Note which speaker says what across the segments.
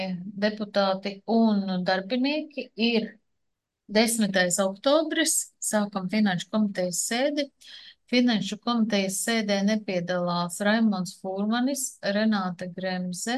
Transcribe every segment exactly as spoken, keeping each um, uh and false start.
Speaker 1: deputāti un darbinieki ir desmitais oktobris, sākam Finanšu komitejas sēdi. Finanšu komitejas sēdē nepiedalās Raimonds Fūrmanis, Renāte Gremze,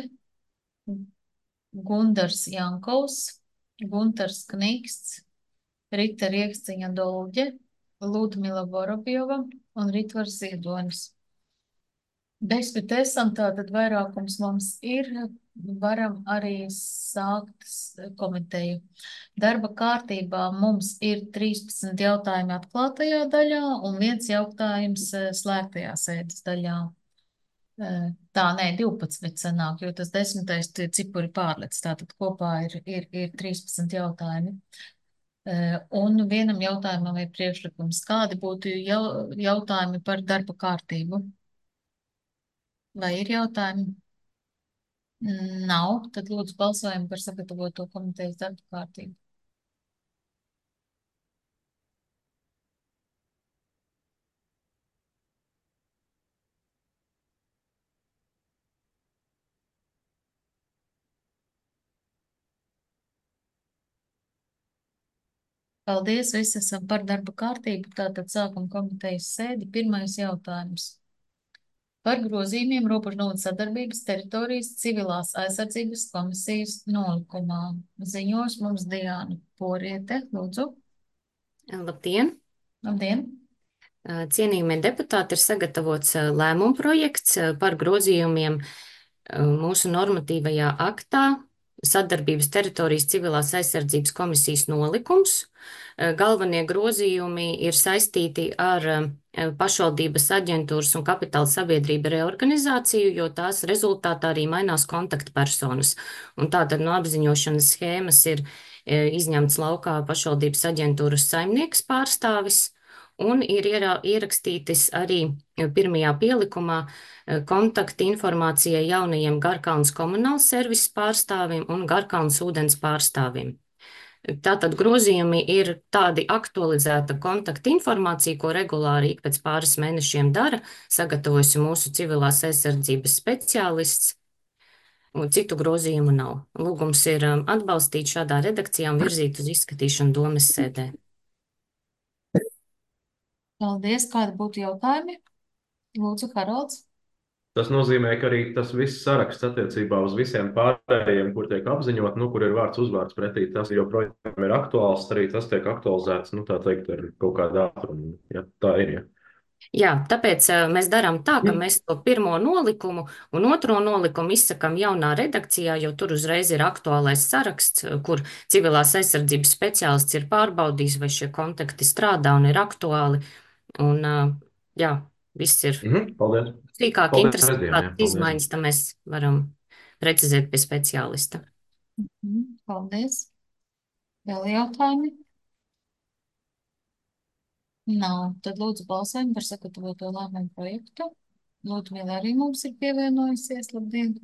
Speaker 1: Gundars Jankovs, Guntars Kniksts, Rita Riekstiņa Dolģe, Ludmila Vorobjova un Ritvars Ziedonis. Desmit esam, tātad vairākums mums ir, varam arī sākt komiteju. Darba kārtībā mums ir trīspadsmit jautājumi atklātajā daļā un viens jautājums slēgtajā sēdes daļā. Tā, nē, divpadsmit sanāk, jo tas desmitais cipuri pārlec, tātad kopā ir, ir, ir trīspadsmit jautājumi. Un vienam jautājumam ir priekšlikums. Kādi būtu jau, jautājumi par darba kārtību? Vai ir jautājumi? Nav, tad lūdzu balsojumu par sagatavoto komitejas darba kārtību. Paldies, visi esam par darba kārtību, tātad sākam komitejas sēdi. Pirmais jautājums. Par grozījumiem Robežnovadas sadarbības teritorijas civilās aizsardzības komisijas nolikumā. Ziņos mums Diāna Poriete, lūdzu.
Speaker 2: Labdien!
Speaker 1: Labdien!
Speaker 2: Cienījamie deputāti, ir sagatavots lēmuma projekts par grozījumiem mūsu normatīvajā aktā sadarbības teritorijas civilās aizsardzības komisijas nolikums. Galvenie grozījumi ir saistīti ar pašvaldības aģentūras un kapitāla sabiedrība reorganizāciju, jo tās rezultātā arī mainās kontaktpersonas. Un tātad no apziņošanas schēmas ir izņemts laukā pašvaldības aģentūras saimnieks pārstāvis, un ir ierakstītis arī pirmajā pielikumā kontakti informācijai jaunajiem Garkalnas komunāls servises pārstāvim un Garkalnas ūdens pārstāvim. Tātad grozījumi ir tādi aktualizēta kontakta informācija, ko regulāri ik pēc pāris mēnešiem dara, sagatavojusi mūsu civilās aizsardzības speciālists, un citu grozījumu nav. Lūgums ir atbalstīt šādā redakcijā un virzīt uz izskatīšanu domes sēdē.
Speaker 1: Paldies, kādi būtu jautājumi? Lūdzu, Harolds.
Speaker 3: Tas nozīmē, ka arī tas viss saraksts attiecībā uz visiem pārējiem, kur tiek apziņot, nu, kur ir vārds uzvārds pretī, tas joprojām ir aktuāls, arī tas tiek aktualizēts, nu, tā teikt, ar kaut kādu ātrumu, ja tā ir, ja.
Speaker 2: Jā, tāpēc mēs darām tā, ka mēs to pirmo nolikumu un otro nolikumu izsakam jaunā redakcijā, jo tur uzreiz ir aktuālais saraksts, kur civilās aizsardzības speciālists ir pārbaudījis, vai šie kontakti strādā un ir aktuāli. Un, jā, viss ir.
Speaker 3: Mhm, paldies.
Speaker 2: Sīkāk interesantākas izmaiņas, tad mēs varam precizēt pie speciālista.
Speaker 1: Mhm, paldies. Vēl jautājumi? Nav. Tad lūdzu balsojumu par sagatavoto lēmumu projektu. Ludmila arī mums ir pievienojusies. Labdien!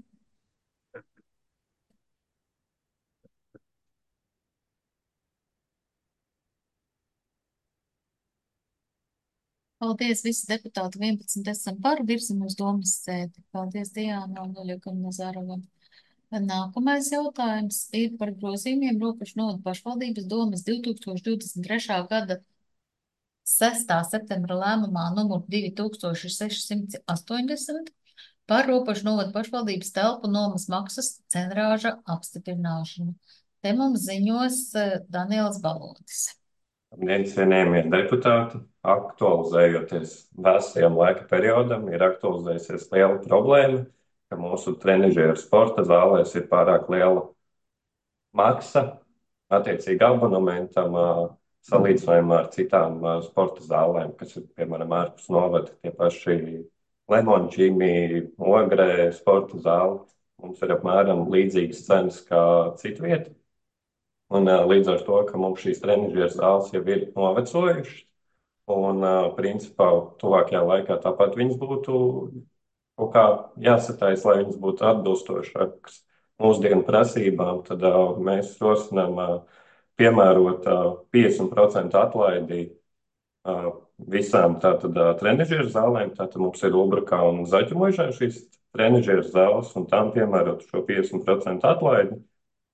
Speaker 1: Paldies, visi deputāti vienpadsmit esam par, virzam uz domas sēdi. Paldies Diāna un Oļegam Nazarovam. Nākamais jautājums ir par grozījumiem Robežnovadas pašvaldības domes divi tūkstoši divdesmit trešā gada sestā septembra lēmumā numur divi tūkstoši seši astoņdesmit par Robežnovadas pašvaldības telpu nomas maksas cenrāža apstiprināšanu. Te mums ziņos Daniels Balodis.
Speaker 4: Labdien, cienījamie deputāti, aktualizējoties vēsajam laika periodam, ir aktualizējusies liela problēma, ka mūsu trenižieru sporta zālēs ir pārāk liela maksa, attiecīgi abonementam, salīdzinājumā ar citām sporta zālēm, kas ir, piemēram, ārpus novada, tie paši Lemončīmī, Ogrē sporta zāli. Mums ir apmēram līdzīgas cenas kā citvieta. Un līdz ar to, ka mums šīs trenižieru zāles jau ir novecojušas, un principā tuvākajā laikā tāpat viņas būtu kaut kā jāsatais, lai viņas būtu atbilstošākas mūsdienu prasībām, tad mēs rosinām piemērot piecdesmit procentu atlaidi visām tātad trenižieru zālēm. Tātad mums ir Ulbrukā un Zaķumožā šīs trenižieru zāles, un tām piemērot šo piecdesmit procentu atlaidi.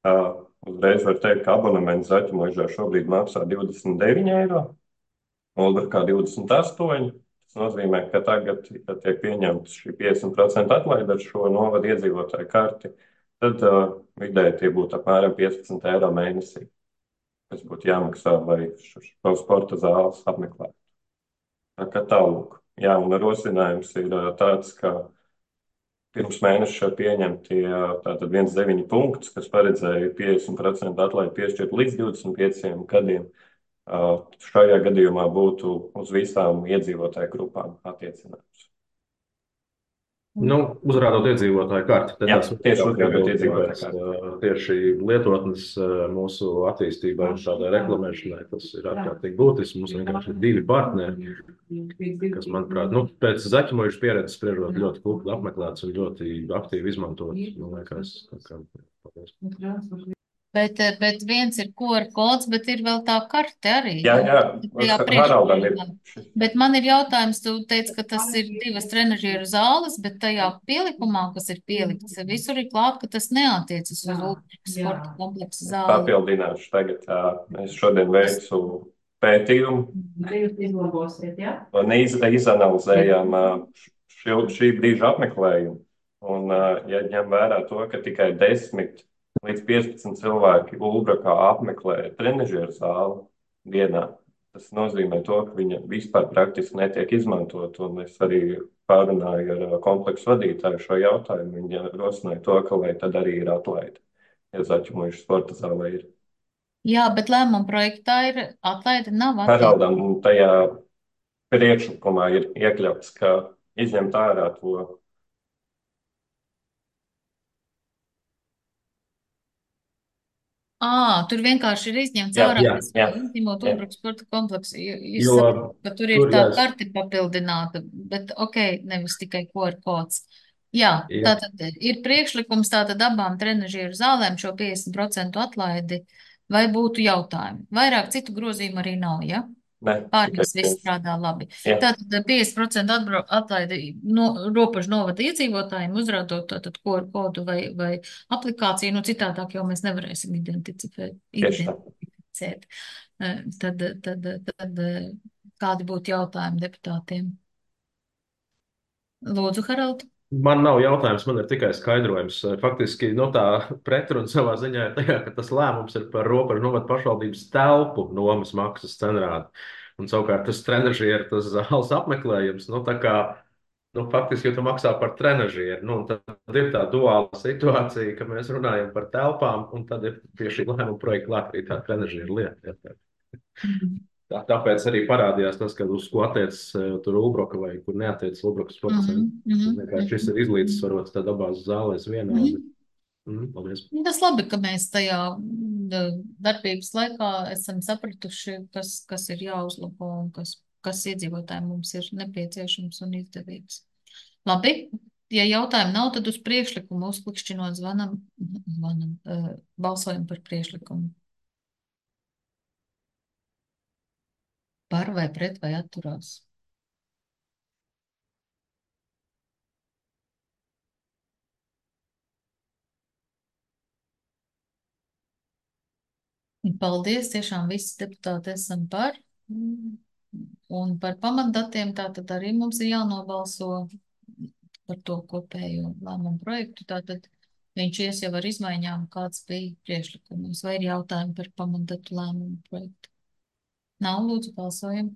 Speaker 4: Uh, uzreiz var teikt, ka abonements Zaķumuižā šobrīd maksā divdesmit deviņi eiro, Ulbrukā divdesmit astoņi. Tas nozīmē, ka tagad, ja tiek pieņemts šī piecdesmit procentu atlaide ar šo novadu iedzīvotāju karti, tad uh, vidēji tie būtu apmēram piecpadsmit eiro mēnesī, kas būtu jāmaksā, lai šo sporta zāles apmeklētu. Tā kā tālūk. Jā, un rosinājums ir uh, tāds, ka pirms mēneša pieņemti tātad viens deviņi punktus, kas paredzēja piecdesmit procentu atlaidi piešķirt līdz divdesmit pieciem gadiem. Šajā gadījumā būtu uz visām iedzīvotāju grupām attiecināts.
Speaker 3: Nu, uzrādot iedzīvotāju karti, tad
Speaker 4: Jā,
Speaker 3: tās
Speaker 4: tieši uzrādot
Speaker 3: pievienotas,
Speaker 4: iedzīvotāju karti.
Speaker 3: uh, tieši lietotnes uh, mūsu attīstībai un šādai reklamēšanai, tas ir ārkārtīgi būtiski. Mums vienkārši ir divi partneri, kas, manuprāt, nu, pēc Zaķumuižas pieredzes spriežot ļoti kupli apmeklēts un ļoti aktīvi izmantot. Man liekas, tā kā, paldies.
Speaker 1: Bet, eh, bet viens ir Q R kods, bet ir vēl tā karte arī.
Speaker 4: Jā, jā,
Speaker 1: Tajā
Speaker 4: Haraldam ir.
Speaker 1: priekšlikumā. Bet man ir jautājums, tu teici, ka tas ir divas trenažieru zāles, bet tajā pielikumā, kas ir pielikts, visur ir klāt, ka tas neatiecas uz Ulrikas sporta kompleksa zāli.
Speaker 4: Papildināšu tagad. ā, Es šodien veicu pētījumu
Speaker 5: Jūs izlabosiet, jā?
Speaker 4: un iz, izanalizējām ā, šī, šī brīža apmeklējumu. Un, ā, ja ņem vērā to, ka tikai desmit līdz piecpadsmit cilvēki Ulbrakā apmeklē trenažieru zāli dienā, tas nozīmē to, ka viņa vispār praktiski netiek izmantot. Un es arī pārunāju ar kompleksu vadītāju šo jautājumu. Viņa rosināja to, ka lai tad arī ir atlaide, ja Zaķumuižas sporta zālē ir.
Speaker 1: Jā, bet lēmuma projektā ir atlaide nav attiecas.
Speaker 4: Haraldam tajā priekšlikumā ir iekļauts, ka izņemt ārā to.
Speaker 1: Ā, tur vienkārši ir izņemts
Speaker 4: Jā,
Speaker 1: ārā,
Speaker 4: jā,
Speaker 1: kas
Speaker 4: jā,
Speaker 1: izņemot
Speaker 4: jā.
Speaker 1: Ulrikas sporta kompleksu. Jūs
Speaker 3: Jo
Speaker 1: sakat, ka tur ir
Speaker 3: tur,
Speaker 1: tā
Speaker 3: jā, es-
Speaker 1: karte papildināta, bet ok, nevis tikai Q R kods. Jā,
Speaker 3: Jā.
Speaker 1: tātad ir priekšlikums tātad abām trenažieru zālēm šo piecdesmit procentu atlaidi, vai būtu jautājumi? Vairāk citu grozījumu arī nav, ja?
Speaker 4: Ne,
Speaker 1: Pārējais
Speaker 4: tikai
Speaker 1: viss
Speaker 4: viens.
Speaker 1: strādā labi.
Speaker 4: Jā.
Speaker 1: Tātad piecdesmit procentu atbra- atlaidi no robežu novada iedzīvotājiem, uzrādot tātad Q R kodu vai, vai aplikāciju, nu citādāk jau mēs nevarēsim identificēt.
Speaker 4: Tieši tā.
Speaker 1: identificēt. Eh, Tad, tad, tad eh, kādi būtu jautājumi deputātiem? Lūdzu, Harald.
Speaker 3: Man nav jautājums, man ir tikai skaidrojums. Faktiski no tā pretruna savā ziņā ir tajā, ka tas lēmums ir par robežu novadu pašvaldības telpu nomas maksas cenrādi. Un savukārt tas trenažieru, tas zāles apmeklējums, nu tā kā, nu faktiski, ja tu maksā par trenažieru, nu un tad ir tā duāla situācija, ka mēs runājam par telpām, un tad ir pie šī lēmuma projekta klāt arī tā trenažieru lieta. Ja. Tā, tāpēc arī parādījās tas, ka uz ko attiecas uh, tur Ulbroka vai kur neatiecas Ulbrokas sporta
Speaker 1: Mhm,
Speaker 3: centrs.
Speaker 1: mhm,
Speaker 3: Vienkārši šis ir
Speaker 1: mhm.
Speaker 3: izlīdzsvarots tad abās zālēs vienādi. Mhm, paldies.
Speaker 1: Tas labi, ka mēs tajā mm, darbības laikā esam sapratuši, kas, kas ir jāuzlabo un kas, kas iedzīvotājiem mums ir nepieciešams un izdevīgs. Labi, ja jautājumu nav, tad uz priekšlikumu uzklikšķinot zvanam, zvanam uh, balsojam par priekšlikumu. Par vai pret vai atturās. Paldies, tiešām visi deputāti esam par. Un par pamatdatiem tātad arī mums ir jānobalso par to kopējo lēmumu projektu. Tātad viņš ies jau ar izmaiņām, kāds bija priekšlikums. Vai ir jautājumi par pamatdatu lēmumu projektu? Nav, lūdzu, balsojam.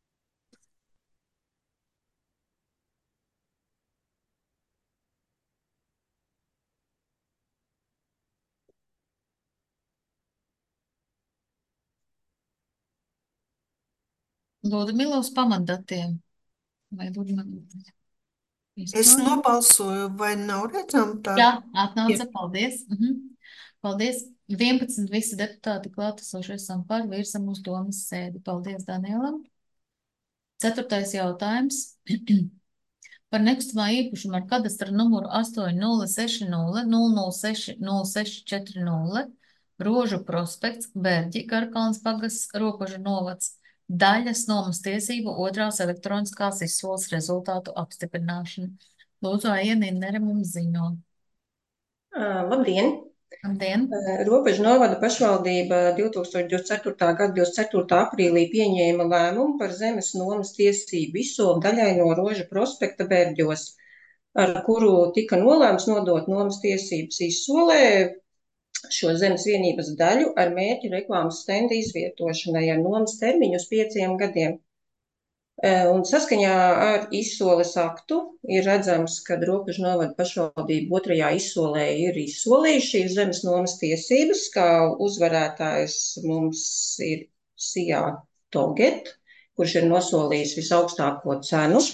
Speaker 1: Ludmila uz pamatdatiem. Vai Ludmila?
Speaker 5: Es nobalsoju, vai nav redzama tā?
Speaker 1: Jā, atnāca, paldies. Mhm. Paldies. vienpadsmit visi deputāti klātesoši esam par, virsam uz domas sēdi. Paldies Danielam. Ceturtais jautājums. Par nekustamā īpašumu ar kadastra numuru astoņi nulle seši nulle nulle nulle seši nulle seši četri nulle Rožu prospekts, Berģi, Garkalns pagasts, Ropažu novads, daļas nomas tiesību otrās elektroniskās izsoles rezultātu apstiprināšana. Lūdzu, Aija Ninnere mums ziņo.
Speaker 6: Uh, labdien!
Speaker 1: Labdien!
Speaker 6: Robežu novada pašvaldība divtūkstoš divdesmit ceturtā gada divdesmit ceturtā aprīlī pieņēma lēmumu par zemes nomas tiesību izsoli daļai no Roža prospekta Bērģos, ar kuru tika nolēmts nodot nomas tiesības izsolē šo zemes vienības daļu ar mērķi reklāmas stenda izvietošanai ar nomas termiņu uz pieciem gadiem. Un saskaņā ar izsoles aktu ir redzams, ka Robežu novada pašvaldība otrajā izsolē ir izsolījuši šīs zemes nomas tiesības, kā uzvarētājs mums ir Sijā Toget, kurš ir nosolījis visaugstāko cenu.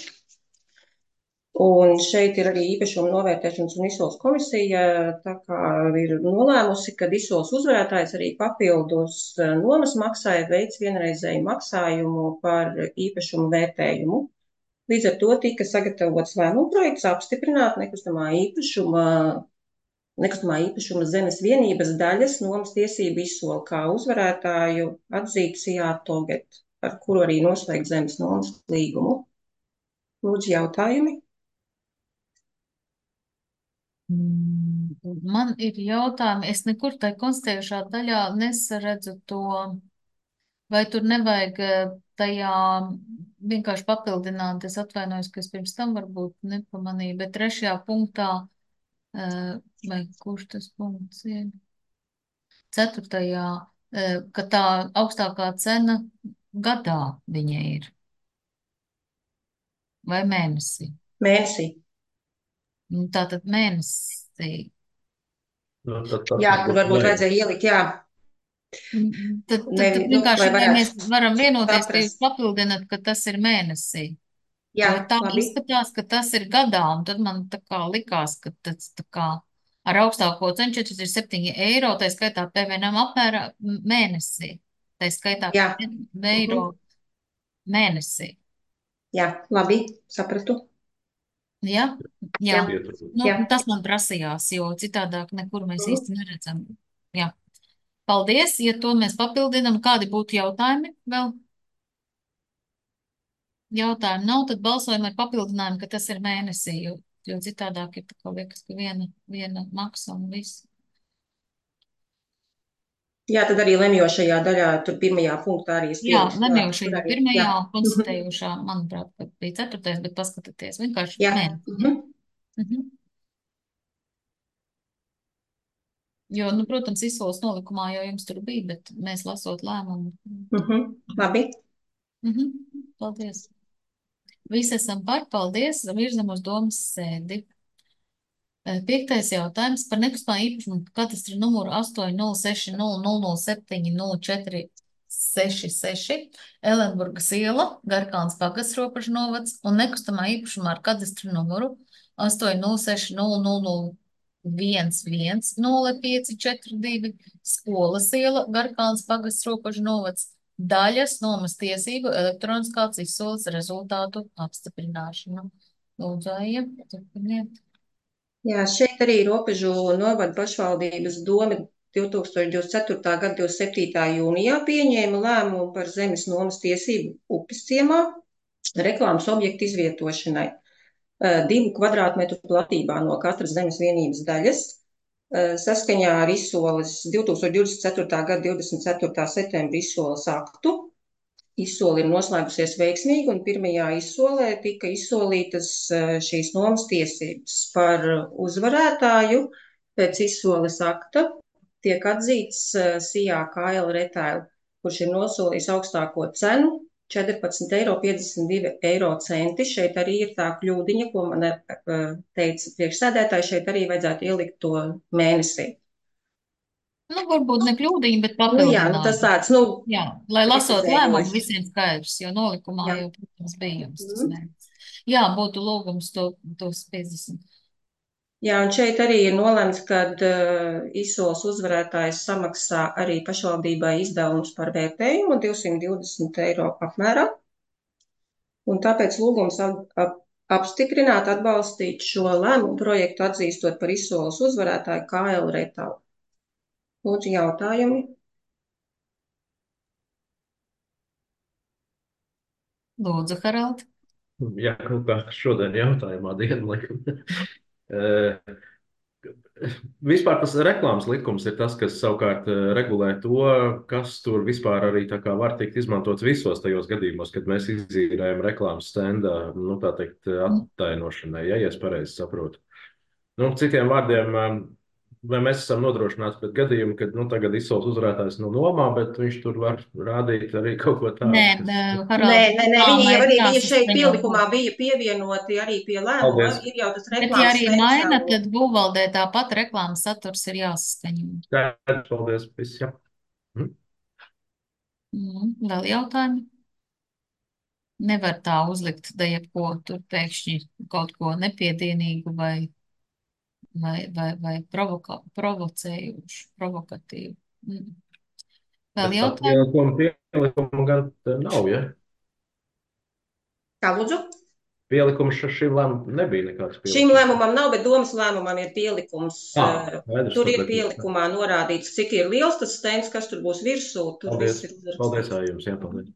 Speaker 6: Un šeit ir arī īpašuma novērtēšanas un izsoles komisija, tā kā ir nolēmusi, ka izsoles uzvarētājs arī papildus nomas maksai veids vienreizēju maksājumu par īpašumu vērtējumu. Līdz ar to tika sagatavots lēmuma projekts apstiprināt nekustamā īpašuma, nekustamā īpašuma zemes vienības daļas nomas tiesību izsoli kā uzvarētāju atzīt Sijā Toget, ar kuru arī noslēgt zemes nomas līgumu. Lūdzu, jautājumi?
Speaker 1: Man ir jautājumi, es nekur tai konstatējušā daļā nesaredzu to, vai tur nevajag tajā vienkārši papildināt, es atvainojos, ka es pirms tam varbūt nepamanīju, bet trešajā punktā, vai kurš tas punkts ir? Ceturtajā, ka tā augstākā cena gadā viņa ir. Vai mēnesī?
Speaker 6: Mēnesī.
Speaker 1: Tātad mēnesī.
Speaker 3: Nu, tad tas
Speaker 6: Jā,
Speaker 3: man
Speaker 6: kur
Speaker 3: būtu
Speaker 6: varbūt
Speaker 3: nē.
Speaker 6: vajadzēja ielikt, jā.
Speaker 1: Tad, tad,
Speaker 6: Ne,
Speaker 1: tad
Speaker 6: nu,
Speaker 1: vienkārši,
Speaker 6: lai
Speaker 1: vai
Speaker 6: varētu
Speaker 1: mēs varam vienoties, ka jūs
Speaker 6: saprast.
Speaker 1: papildināt, ka tas ir mēnesī.
Speaker 6: Jā,
Speaker 1: Jo tā
Speaker 6: labi.
Speaker 1: izskatās, ka tas ir gadā, un tad man tā kā likās, ka tas tā kā ar augstāko cenu četrdesmit septiņi eiro, tā skaitā P V N apmērā mēnesī. Tā skaitā
Speaker 6: Jā.
Speaker 1: eiro
Speaker 6: Mhm.
Speaker 1: mēnesī.
Speaker 6: Jā, labi, sapratu.
Speaker 1: Ja? Jā.
Speaker 6: Jā.
Speaker 3: Pieturos.
Speaker 1: Nu,
Speaker 6: Jā.
Speaker 1: tas man prasījās, jo citādāk nekur mēs
Speaker 6: Mhm.
Speaker 1: īsti neredzam. Jā. Paldies, ja to mēs papildinam. Kādi būtu jautājumi vēl? Jautājumi nav, tad balsojam ar papildinājumu, ka tas ir mēnesī, jo, jo citādāk ir tā kā liekas, ka viena, viena maksa un viss.
Speaker 6: Jā, tad arī lemjošajā daļā, tur pirmajā punktā arī es
Speaker 1: Jā,
Speaker 6: pielikšu klāt,
Speaker 1: lemjošajā
Speaker 6: tur arī,
Speaker 1: pirmajā,
Speaker 6: jā.
Speaker 1: konstatējušā, manuprāt, ka bija ceturtais, bet paskatieties, vienkārši
Speaker 6: Jā.
Speaker 1: mēnesī.
Speaker 6: Mhm.
Speaker 1: Mhm. Jo, nu, protams, izsoles nolikumā jau jums tur bija, bet mēs lasot lēmumu.
Speaker 6: Mhm. Labi.
Speaker 1: Mhm. Paldies. Visi esam par, paldies, virzam uz domas sēdi. Piektais jautājums par nekustamā īpašumu katastra numuru astoņi nulle seši nulle nulle nulle septiņi nulle četri seši seši Elenburgas iela, Garkalns pagasts Robežu novads un nekustamā īpašumā ar kadastra numuru astoņi nulle seši nulle nulle nulle viens viens nulle pieci četri divi Skolas iela, Garkalns pagasts Robežu novads, daļas nomas tiesību elektroniskās izsoles rezultātu apstiprināšanu. Lūdzu, Aija, turpiniet.
Speaker 6: Jā, šeit arī Robežu novada pašvaldības doma divtūkstoš divdesmit ceturtā gada divdesmit septītā jūnijā pieņēma lēmumu par zemes nomas tiesību upes ciemā reklāmas objektu izvietošanai divu kvadrātmetru platībā no katras zemes vienības daļas. Saskaņā ar izsoles divtūkstoš divdesmit ceturtā gada divdesmit ceturtā septembra izsoles aktu. Izsole ir noslēgusies veiksmīgi, un pirmajā izsolē tika izsolītas šīs nomas tiesības. Par uzvarētāju pēc izsoles akta tiek atzīts Sijā K L Retail, kurš ir nosolījis augstāko cenu četrpadsmit eiro piecdesmit divi eiro centi. Šeit arī ir tā kļūdiņa, ko man teica priekšsēdētāji, šeit arī vajadzētu ielikt to mēnesī.
Speaker 1: Nu, varbūt ne kļūdīgi, bet
Speaker 6: Nu jā, nu tas
Speaker 1: papildinājumi.
Speaker 6: tāds, nu,
Speaker 1: Jā, lai lasot lēmumu
Speaker 6: precizējoši.
Speaker 1: visiem skaidrs, jo nolikumā
Speaker 6: Jā.
Speaker 1: jau, protams, bija jums tas
Speaker 6: Mhm.
Speaker 1: mērķis. Jā, būtu lūgums to, tos piecdesmit.
Speaker 6: Jā, un šeit arī ir nolemts, ka uh, izsoles uzvarētājs samaksā arī pašvaldībai izdevumus par vērtējumu divsimt divdesmit eiro apmērā. Un tāpēc lūgums ap, ap, apstiprināt, atbalstīt šo lēmumu projektu, atzīstot par izsoles uzvarētāju K L Retail. Lūdzu, jautājumi?
Speaker 1: Lūdzu, Harald.
Speaker 3: Jā, kaut kā šodien jautājumā diena, laikam. Eh, Vispār tas reklāmas likums ir tas, kas savukārt eh, regulē to, kas tur vispār arī tā kā var tikt izmantots visos tajos gadījumos, kad mēs izīrējam reklāmas stenda, nu tā teikt, attainošanai, ja, ja es pareizi saprotu. Nu, citiem vārdiem, eh, vai mēs esam nodrošināti pret gadījumu, kad nu, tagad izsols uzvarētājs no nomā, bet viņš tur var rādīt arī kaut ko
Speaker 1: Nē,
Speaker 3: tādu, kas...
Speaker 6: Nē,
Speaker 1: Haralds,
Speaker 6: nē, nē, viņi
Speaker 1: reklāmai
Speaker 6: jau
Speaker 1: ir
Speaker 6: arī bija šeit
Speaker 1: jāsaskaņo
Speaker 6: pielikumā,
Speaker 1: būtu.
Speaker 6: bija pievienoti arī pie lēmuma,
Speaker 3: Paldies.
Speaker 6: ir jau tas
Speaker 1: Bet, ja
Speaker 6: reklāmas
Speaker 1: arī
Speaker 6: stends
Speaker 1: maina,
Speaker 6: jau.
Speaker 1: tad būvvaldē tāpat reklāmas saturs ir jāsaskaņo.
Speaker 3: Jā, paldies, viss, jā. Mhm.
Speaker 1: Mm, vēl jautājumi? Nevar tā uzlikt, da jebko tur pēkšņi kaut ko nepiedienīgu vai, vai, vai, vai provoka, provocējušu, provokatīvu. Mm. Vēl
Speaker 3: Bet pat
Speaker 1: jautājumi?
Speaker 3: pielikumu, pielikumu gan te nav, ja?
Speaker 6: Kā lūdzu?
Speaker 3: Pielikums ša- šim lēmumam nebija nekāds
Speaker 6: Šim
Speaker 3: pielikums.
Speaker 6: lēmumam nav, bet domas lēmumam ir pielikums.
Speaker 3: Ā,
Speaker 6: eh,
Speaker 3: skaidrs,
Speaker 6: Tur
Speaker 3: tad
Speaker 6: ir
Speaker 3: bet-
Speaker 6: pielikumā norādīts, cik ir liels tas stends, kas tur būs virsū, tur
Speaker 3: Paldies,
Speaker 6: viss ir uzrakstīts.
Speaker 3: paldies ā, jums, jā, paldies.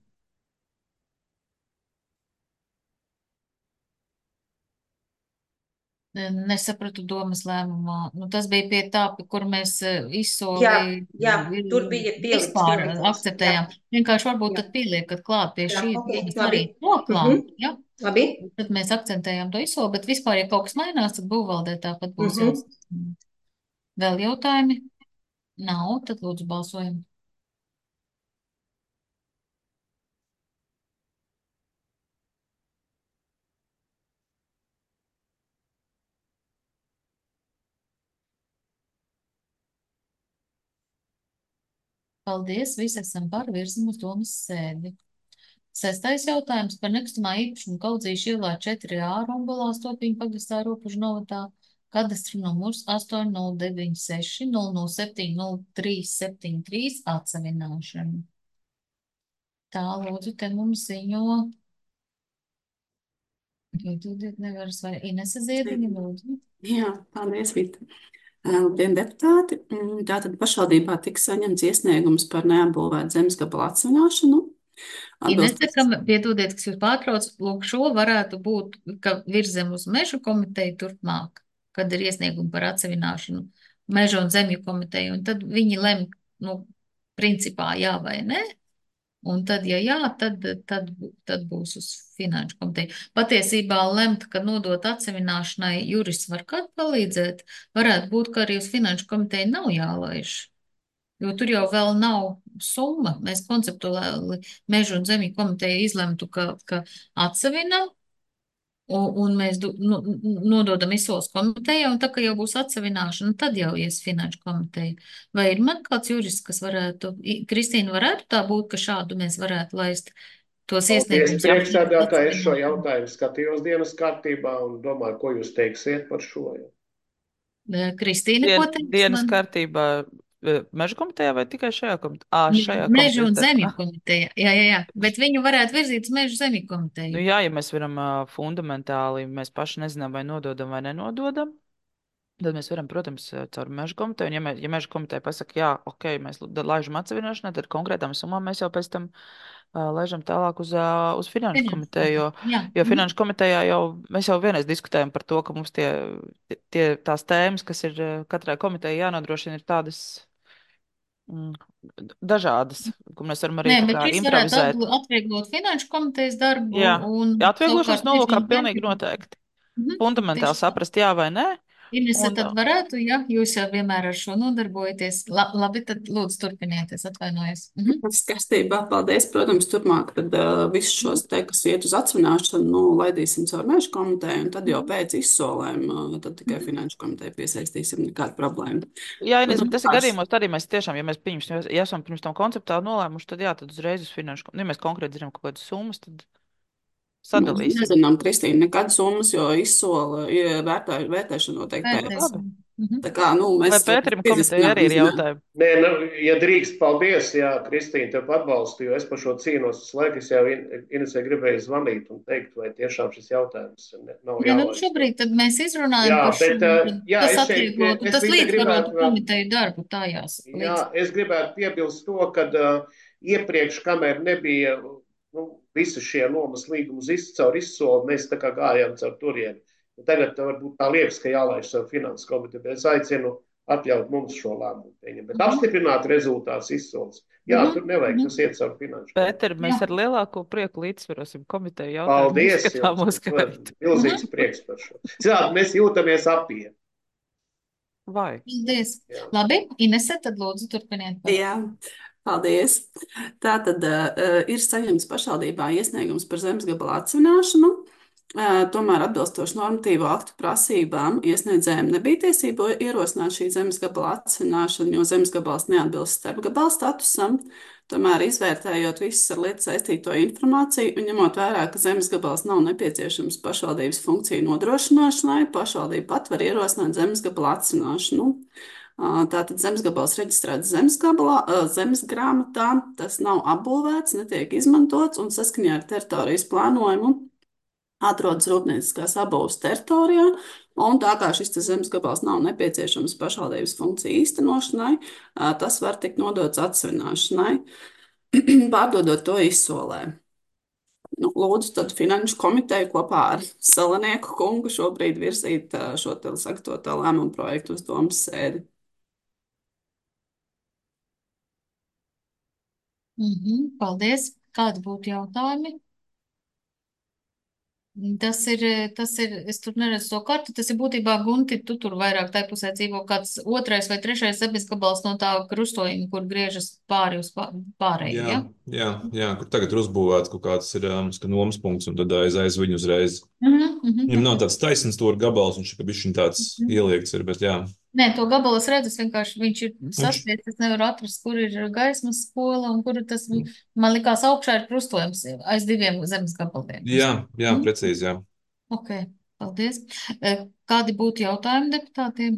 Speaker 1: Nesapratu domas lēmumā. Nu, tas bija pie tā, pie kur mēs eh,
Speaker 6: Jā,
Speaker 1: izsoli
Speaker 6: jā, tur bija pielikts
Speaker 1: vispār
Speaker 6: pielikums. Jā,
Speaker 1: akceptējām. Vienkārši varbūt
Speaker 6: jā,
Speaker 1: tad pieliekat klāt pie
Speaker 6: jā,
Speaker 1: šī
Speaker 6: ok,
Speaker 1: domas
Speaker 6: labi.
Speaker 1: arī to klāt,
Speaker 6: Mhm,
Speaker 1: ja?
Speaker 6: labi.
Speaker 1: Tad mēs akcentējām to izsoli, bet vispār, ja kaut kas mainās, tad būvvaldē tāpat būs
Speaker 6: Mhm.
Speaker 1: jāsaskana. Vēl jautājumi? Nav, tad lūdzu balsojam. Paldies, visi esam par, virzam uz domas sēdi. Sestais jautājums par nekustamā īpašuma Kaudzīšu ielā četri A Rumbulā Stopiņu pagastā Ropužu novadā kadastra numurs astoņi nulle deviņi seši nulle nulle septiņi nulle trīs septiņi trīs atsavināšanu. Tā, lūdzu, te mums ziņo. Iedodiet nevaras vai Inese Ziediņa, lūdzu.
Speaker 7: Jā, paldies, Vita. Labdien, deputāti. Mm, Tātad pašvaldībā tiks saņemts iesniegums par neapbūvētu zemes gabalu atsvināšanu.
Speaker 1: Inese, kam piedodiet, kas jūs pārtrauc, lūk, šo varētu būt, ka virzem uz mežu komiteju turpmāk, kad ir iesniegumi par atsevināšanu mežu un zemju komiteju, un tad viņi lem, nu, principā jā vai nē, un tad, ja jā, tad, tad, tad būs uz finanšu komiteju. Patiesībā lemt, ka nodot atsevināšanai jurists var kādu palīdzēt, varētu būt, ka arī uz finanšu komiteju nav jālaiž. Jo tur jau vēl nav summa. Mēs konceptuāli mežu un zemju komiteja izlemtu, ka, ka atsevinam, un, un mēs du, nu, nododam izsoles komitejai, un tā, ka jau būs atsevināšana, tad jau ies finanšu komiteja. Vai ir man kāds jurists, kas varētu, Kristīna, varētu tā būt, ka šādu mēs varētu laist tos
Speaker 8: Paldies,
Speaker 1: iesniegumus?
Speaker 8: priekšsēdētāji, es šo jautājumu skatījos dienas kārtībā un domāju, ko jūs teiksiet par šo.
Speaker 1: Kristīna,
Speaker 9: Dien,
Speaker 1: ko teiks
Speaker 9: dienas
Speaker 1: man?
Speaker 9: kārtībā e, meža komitejā vai tikai šajā komitejā? Ā, šajā
Speaker 1: Mežu un
Speaker 9: komitejas
Speaker 1: zemju
Speaker 9: darbā.
Speaker 1: komiteja. Jā, jā, jā. Bet viņu varētu virzīt uz mežu zemju komiteju.
Speaker 9: Nu jā, ja mēs varam ā, fundamentāli, mēs paši nezinām, vai nododam vai nenododam, tad mēs varam, protams, caur meža komiteju, un ja, mē, ja meža komiteja pasaka, jā, ok, mēs l- laižam atsevināšanai, tad konkrētām summām mēs jau pēc tam uh, laižam tālāk uz, uh, uz finanšu
Speaker 1: Finanšu
Speaker 9: komiteju, jo,
Speaker 1: komiteju. Jā.
Speaker 9: jo
Speaker 1: Mhm.
Speaker 9: finanšu komitejā jau, mēs jau vienreiz diskutējam par to, ka mums tie, tie tās tēmas, kas ir uh, katrai komitejai jānodrošina, ir tādas mm, dažādas, ko mēs varam arī
Speaker 1: Nē,
Speaker 9: tā
Speaker 1: bet
Speaker 9: kā
Speaker 1: šis varētu
Speaker 9: improvizēt.
Speaker 1: atgl- atvieglot finanšu komitejas darbu
Speaker 9: Jā,
Speaker 1: un
Speaker 9: jā atvieglošanas
Speaker 1: savukārt
Speaker 9: nolūkā
Speaker 1: mežu un
Speaker 9: pilnīgi
Speaker 1: zemju.
Speaker 9: noteikti.
Speaker 1: Mhm.
Speaker 9: Fundamentāli
Speaker 1: Tieši tā.
Speaker 9: saprast jā vai nē.
Speaker 1: Inese,
Speaker 9: Un,
Speaker 1: tad varētu, ja jūs jau vienmēr ar šo nodarbojaties. La, labi, tad lūdzu turpinieties, atvainojos. Mhm.
Speaker 7: Tas kārtībā, paldies. Protams, turpmāk tad uh, visus šos te, kas iet uz atsvināšanu, nu, laidīsim caur meža komiteju, un tad jau pēc izsolēm, uh, tad tikai finanšu komiteju piesaistīsim, nekāda problēma.
Speaker 9: jā, Ines,
Speaker 7: Nu,
Speaker 9: bet tas ir
Speaker 7: tās-
Speaker 9: gadījumos, tad arī mēs tiešām, ja mēs pieņemsim, ja esam pirms tam konceptuāli nolēmuši, tad jā, tad uzreiz uz finanšu, nu, ja mēs konkrēti zinām kaut kādas summas, tad
Speaker 7: Mēs
Speaker 9: sadalīsim.
Speaker 7: nezinām, Kristīna, nekādas summas, jo izsola ja vērtē, vērtēšana noteikti pēc.
Speaker 1: Vērtēsim. Mhm.
Speaker 7: Tā kā, nu, mēs
Speaker 9: Vai Pēterim komiteja arī ir
Speaker 7: zinām.
Speaker 9: jautājumi?
Speaker 8: Nē, nu, ja drīkst, paldies, jā, Kristīna, tev atbalstu, jo es par šo cīnos visu laiku. Es jau In- Inesē gribēju zvanīt un teikt, vai tiešām šis jautājums ne- nav
Speaker 1: Ja, nu,
Speaker 8: jālaiž.
Speaker 1: šobrīd tad mēs izrunājam
Speaker 8: Jā,
Speaker 1: par šo,
Speaker 8: bet, uh,
Speaker 1: tad
Speaker 8: jā,
Speaker 1: tas
Speaker 8: es šeit,
Speaker 1: atvieglotu,
Speaker 8: es
Speaker 1: tas
Speaker 8: Vita
Speaker 1: līdzvarotu
Speaker 8: gribētu vēl-
Speaker 1: komiteju darbu, tā jāsaka.
Speaker 8: Jā,
Speaker 1: līdz-
Speaker 8: es gribētu piebilst to, ka uh, iepriekš, kamēr nebija nu, visi šie nomas līgumi uz iz- caur izsoli, mēs tā kā gājām caur turieni. Tagad varbūt tā liekas, ka jālaiž savu finanses komiteju, bet es aicinu atļaut mums šo lēmumu pieņemt. Bet apstiprināt rezultātus izsoles. Jā,
Speaker 1: Mhm,
Speaker 8: tur nevajag,
Speaker 1: mhm.
Speaker 8: tas iet caur finanšu komiteju.
Speaker 9: Pēter, mēs
Speaker 1: Jā.
Speaker 9: ar lielāko prieku līdzsvarosim komiteju jautājumu
Speaker 8: Paldies
Speaker 9: uzskatāmo
Speaker 8: jums,
Speaker 9: skaitu.
Speaker 8: milzīgs prieks par šo. Citādi mēs jūtamies apiet.
Speaker 9: Vai?
Speaker 1: Paldies.
Speaker 8: Jā.
Speaker 1: Labi, Inese, tad lūdzu turpiniet.
Speaker 7: Jā, paldies. Tātad uh, ir saņemts pašvaldībā iesniegums par zemes gabala atsvināšanu. Uh, tomēr atbilstoši normatīvo aktu prasībām iesniedzējiem nebija tiesība ierosināt šī zemes gabala atsvināšanu, jo zemes gabals neatbilst starpgabala statusam. Tomēr izvērtējot visu ar lietu saistīto informāciju un ņemot vērā, ka zemes gabals nav nepieciešams pašvaldības funkciju nodrošināšanai, pašvaldība pat var ierosināt zemes gabala atsvināšanu. Tātad zemes gabals reģistrēts zemes gabalā, zemes grāmatā, tas nav apbūvēts, netiek izmantots un saskaņā ar teritorijas plānojumu atrodas rūpnieciskās apbūves teritorijā. Un tā kā šis zemes gabals nav nepieciešams pašvaldības funkciju īstenošanai, tas var tikt nodots atsvināšanai, pārdodot to izsolē. Nu, lūdzu, tad finanšu komiteju kopā ar Selenieku kungu šobrīd virzīt šo te sagatavotā lēmumu projektu uz domas sēdi.
Speaker 1: Mhm, paldies. Kādi būtu jautājumi? Tas ir, tas ir, es tur neredzu to kartu, tas ir būtībā, Gunti, tu tur vairāk tai pusē dzīvo kāds otrais vai trešais zemes gabals no tā krustojuma, kur griežas pāri uz pā- pārējiem,
Speaker 10: Jā,
Speaker 1: ja?
Speaker 10: jā, jā, kur tagad ir uzbūvēts kaut kāds ir um, ska nomas punkts, un tad aiz, aiz viņu uzreiz.
Speaker 1: Mhm, mhm,
Speaker 10: Viņam nav
Speaker 1: ok.
Speaker 10: tāds taisns tur gabals, un šī ka bišķiņ tāds
Speaker 1: Mhm.
Speaker 10: ieliekts ir, bet jā.
Speaker 1: Nē, to gabalu es redzu, es vienkārši viņš ir
Speaker 10: Viņš,
Speaker 1: saspiets, es nevaru atrast, kur ir gaismas skola un kur tas, man likās augšā ir krustojums aiz diviem zemes gabaliem.
Speaker 10: jā, jā,
Speaker 1: Mhm.
Speaker 10: precīzi, jā.
Speaker 1: Ok, paldies. Eh, Kādi būtu jautājumi deputātiem?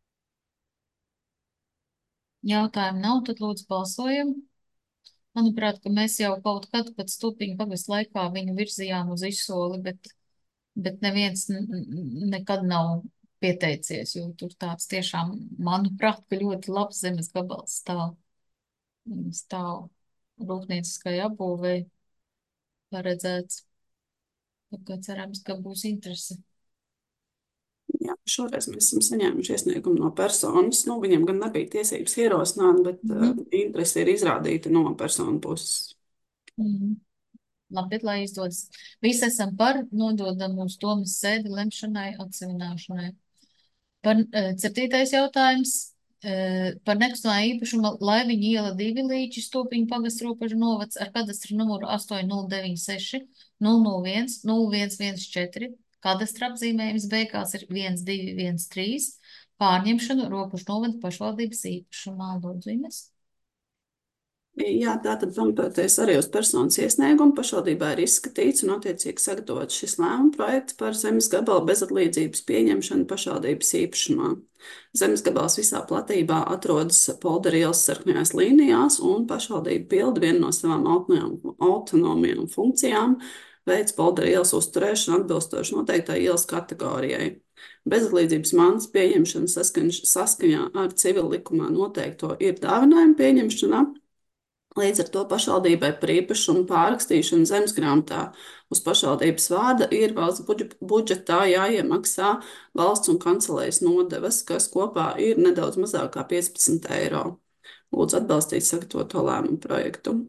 Speaker 1: Jautājumu nav, tad lūdzu balsojam. Manuprāt, ka mēs jau kaut kad pēc Stupiņu pagastu laikā viņu virzījām uz izsoli, bet, bet neviens n- n- nekad nav pieteicies, jo tur tāds tiešām, manuprāt, ka ļoti labs zemes gabals stāv, stāv rūpnieciskai apbūvei paredzēts. Tā kā cerams, ka būs interese.
Speaker 7: Jā, šoreiz mēs esam saņēmuši iesniegumu no personas. Nu, viņam gan nebija tiesības ierosināt, bet uh,
Speaker 1: Mhm.
Speaker 7: interese ir izrādīta no personu puses.
Speaker 1: Mhm. Labi, lai izdodas. Visi esam par, nododam uz domas sēdi lemšanai, atsevināšanai. Par eh, septītais jautājums. eh, Par nekustamā īpašuma Laiviņa iela divi līķi Stūpiņu pagastu robežu novads ar kadastra numuru astoņi nulle deviņi seši nulle nulle viens nulle viens viens četri. Kadastra apzīmējums beigās ir viens divi viens trīs. Pārņemšanu robežu novada pašvaldības īpašumā. Lūdzu, Ines.
Speaker 7: Jā, tātad pamatoties arī uz personas iesniegumu, pašvaldībā ir izskatīts un attiecīgi sagatavots šis lēmuma projekts par zemes gabala bezatlīdzības pieņemšanu pašvaldības īpašumā. Zemes gabals visā platībā atrodas Poldera ielas sarkņajās līnijās, un pašvaldība pilda vienu no savām autonomijām, autonomijām funkcijām, veids Poldera ielas uzturēšanu atbilstoši noteiktai ielas kategorijai. Bezatlīdzības mantas pieņemšana saskaņ, saskaņā ar civil likumā noteikto ir dāvinājuma pieņemšana. Līdz ar to pašvaldībai par īpašumu pārrakstīšanu zemesgrāmatā uz pašvaldības vārda ir valsts budž- budžetā jāiemaksā valsts un kancelējas nodevas, kas kopā ir nedaudz mazāk kā piecpadsmit eiro. Lūdzu atbalstīt sagatavoto lēmumu projektu.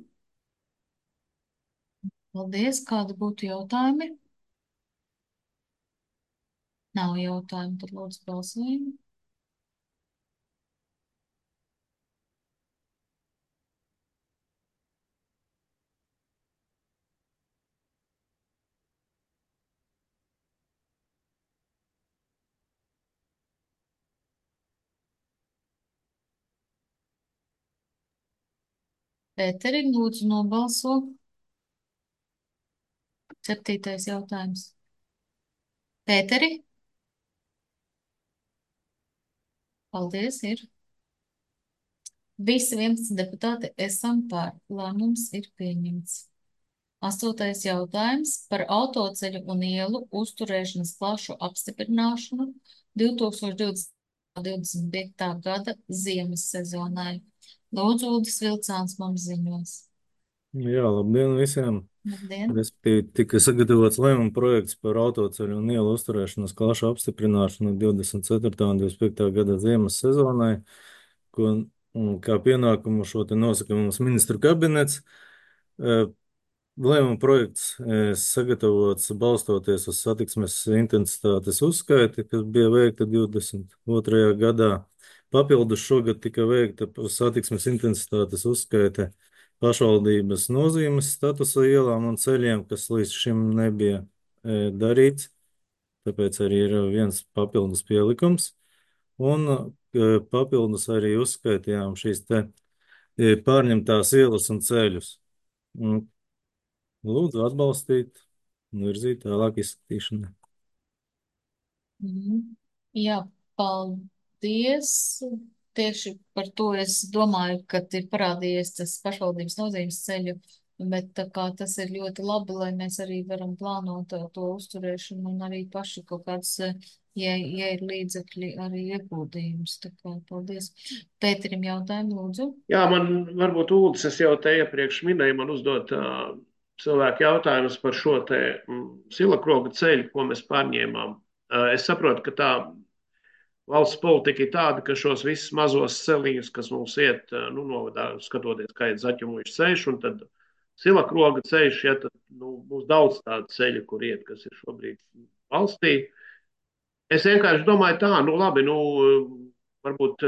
Speaker 1: Paldies. Kādi būtu jautājumi? Nav jautājumu, tad lūdzu balsojumu. Pēteri, lūdzu nobalso. Septītais jautājums. Pēteri? Paldies, ir. Visi vienpadsmit deputāti esam par. Lēmums ir pieņemts. Astotais jautājums par autoceļu un ielu uzturēšanas plašu apstiprināšanu divtūkstoš divdesmit piekta gada ziemas sezonai. Lūdzu, Uldis Vilcāns mums ziņos.
Speaker 11: Jā, labdien visiem!
Speaker 1: Labdien!
Speaker 11: Respektīvi, tika sagatavots lēmuma projekts par autoceļu un ielu uzturēšanas klašu apstiprināšanu divdesmit ceturtā un divdesmit piektā gada ziemas sezonai, ko un kā pienākumu šo te nosaka mums ministru kabinets. Eh, Lēmuma projekts eh, sagatavots balstoties uz satiksmes intensitātes uzskaiti, kas bija veikta divdesmit otrajā gadā. Papildus šogad tika veikta satiksmes intensitātes uzskaite pašvaldības nozīmes statusa ielām un ceļiem, kas līdz šim nebija e, darīts. Tāpēc arī ir viens papildus pielikums. Un e, papildus arī uzskaitījām šīs te e, pārņemtās ielas un ceļus. Un lūdzu atbalstīt un virzīt tālāk izskatīšanai.
Speaker 1: Mhm. Jā, paldies. Tieši par to es domāju, ka ir parādījies tas pašvaldības nozīmes ceļu, bet tā kā tas ir ļoti labi, lai mēs arī varam plānot to, to uzturēšanu un arī paši kaut kāds, ja, ja ir līdzekļi, arī ieguldījums. Tā kā paldies. Pēterim jautājumu, lūdzu.
Speaker 8: Jā, man varbūt Uldis, es jau te iepriekš minēju, man uzdot uh, cilvēku jautājumus par šo te mm, silakroga ceļu, ko mēs pārņēmām. Uh, es saprotu, ka tā valsts politika ir tāda, ka šos visus mazos celiņus, kas mums iet, nu, novadā, skatoties, kā iet zaķumuļš ceļš, un tad silakroga ceļš, ja tad, nu, būs daudz tādu ceļu, kur iet, kas ir šobrīd valstī. Es vienkārši domāju tā, nu, labi, nu, varbūt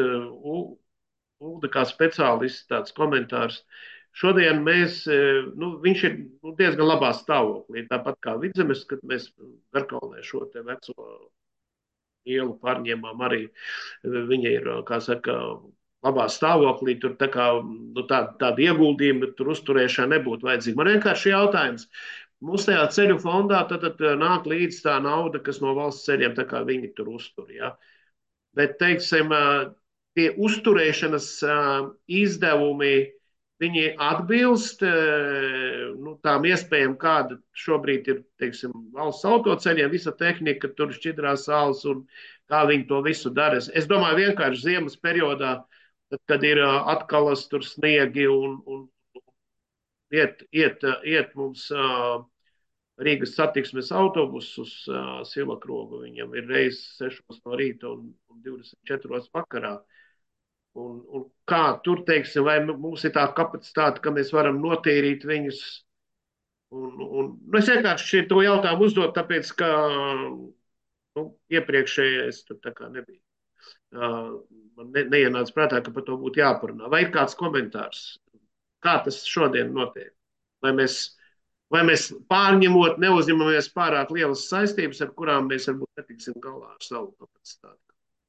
Speaker 8: Ulda kā speciālists tāds komentārs. Šodien mēs, nu, viņš ir nu, diezgan labā stāvoklī, tāpat kā Vidzemes, kad mēs Garkalnē šo te veco ielu pārņēmām arī. Viņa ir, kā saka, labā stāvoklī, tur tā kā, nu, tā, tāda ieguldījuma tur uzturēšana nebūtu vajadzīga. Man vienkārši jautājums. Mums tajā ceļu fondā tad, tad nāk līdz tā nauda, kas no valsts ceļiem, tā kā viņi tur uztur, ja. Bet, teiksim, tie uzturēšanas izdevumi, viņi atbilst nu, tām iespējām, kāda šobrīd ir, teiksim, valsts autoceļiem, visa tehnika, tur šķidrās sāls un kā viņi to visu dara. Es domāju, vienkārši ziemas periodā, tad, kad ir atkalas tur sniegi un, un iet, iet, iet mums Rīgas satiksmes autobus uz Silakrogu, viņam ir reizes sešos no rīta un, un divdesmit četros vakarā. Un, un kā tur, teiksim, vai mums ir tā kapacitāte, ka mēs varam notīrīt viņus. Un, un, nu es vienkārši to jautājumu uzdot, tāpēc, ka nu, iepriekšējais tur tā kā nebija. Uh, man ne, neienāca prātā, ka par to būtu jāparunā. Vai ir kāds komentārs? Kā tas šodien notiek? Vai mēs, vai mēs pārņemot, neuzņemamies pārāk lielas saistības, ar kurām mēs varbūt netiksim galā ar savu kapacitāti?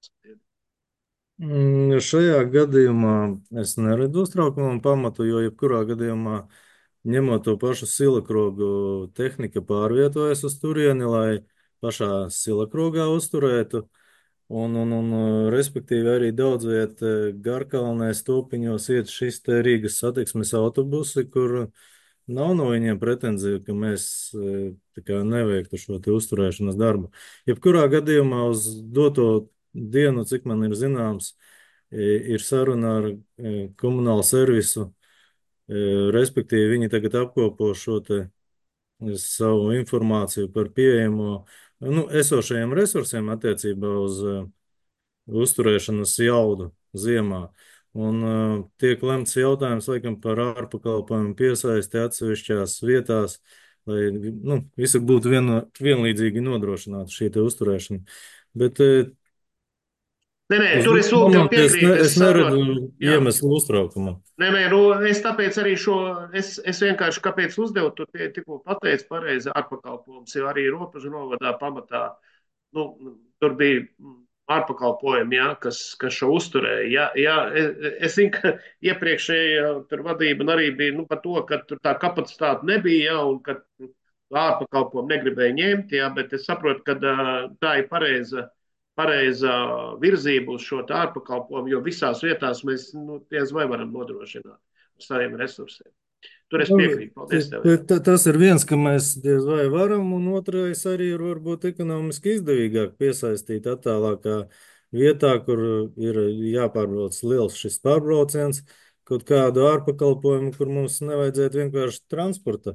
Speaker 11: Šajā gadījumā es neredzu uztraukumu pamatu, jo jebkurā gadījumā, ņemot to pašu silakrogu, tehnika pārvietojas uz turieni, lai pašā silakrogā uzturētu. Un, un, un respektīvi arī daudz viet Garkalnē, Stūpiņos iet šis te Rīgas satiksmes autobusi, kur nav no viņiem pretenziju, ka mēs tā kā neveiktu šo te uzturēšanas darbu. Jebkurā gadījumā uz doto dienu, cik man ir zināms, ir saruna ar komunālu servisu, respektīvi viņi tagad apkopo šo te savu informāciju par pieejamo, nu, esošajiem resursiem attiecībā uz uzturēšanas jaudu ziemā. Un uh, tiek lemts jautājums, laikam, par ārpakalpojumu piesaisti atsevišķās vietās, lai, nu, visi būtu vien, vienlīdzīgi nodrošināta šī te uzturēšana. Bet
Speaker 8: Nē, nē, tur es lūdzu tev piekrīt.
Speaker 11: Es, ne, es
Speaker 8: es
Speaker 11: neredzu
Speaker 8: jā.
Speaker 11: iemeslu uztraukumu.
Speaker 8: Nē, nē, nu, es tāpēc arī šo, es, es vienkārši, kāpēc uzdevu, tu tikko pateici pareizi ārpakalpojums, jo arī robežu novadā pamatā, nu, tur bija ārpakalpojumi, jā, kas, kas šo uzturēja. Jā, jā, es, es zinu, ka iepriekšēja tur vadība arī bija, nu, par to, ka tur tā kapacitāte nebija, jā, un ka ārpakalpojumu negribēja ņemt, jā, bet es saprotu, ka tā ir pareiza. pareizā virzība uz šo ārpakalpojumu, jo visās vietās mēs nu, diez vai varam nodrošināt ar saviem resursiem. Tur es piekrītu. Paldies tev.
Speaker 11: Tā, tas ir viens, ka mēs diez vai varam, un otrais arī ir varbūt ekonomiski izdevīgāk piesaistīt attālākā vietā, kur ir jāpārbrauc liels šis pārbrauciens, kaut kādu ārpakalpojumu, kur mums nevajadzētu vienkārši transporta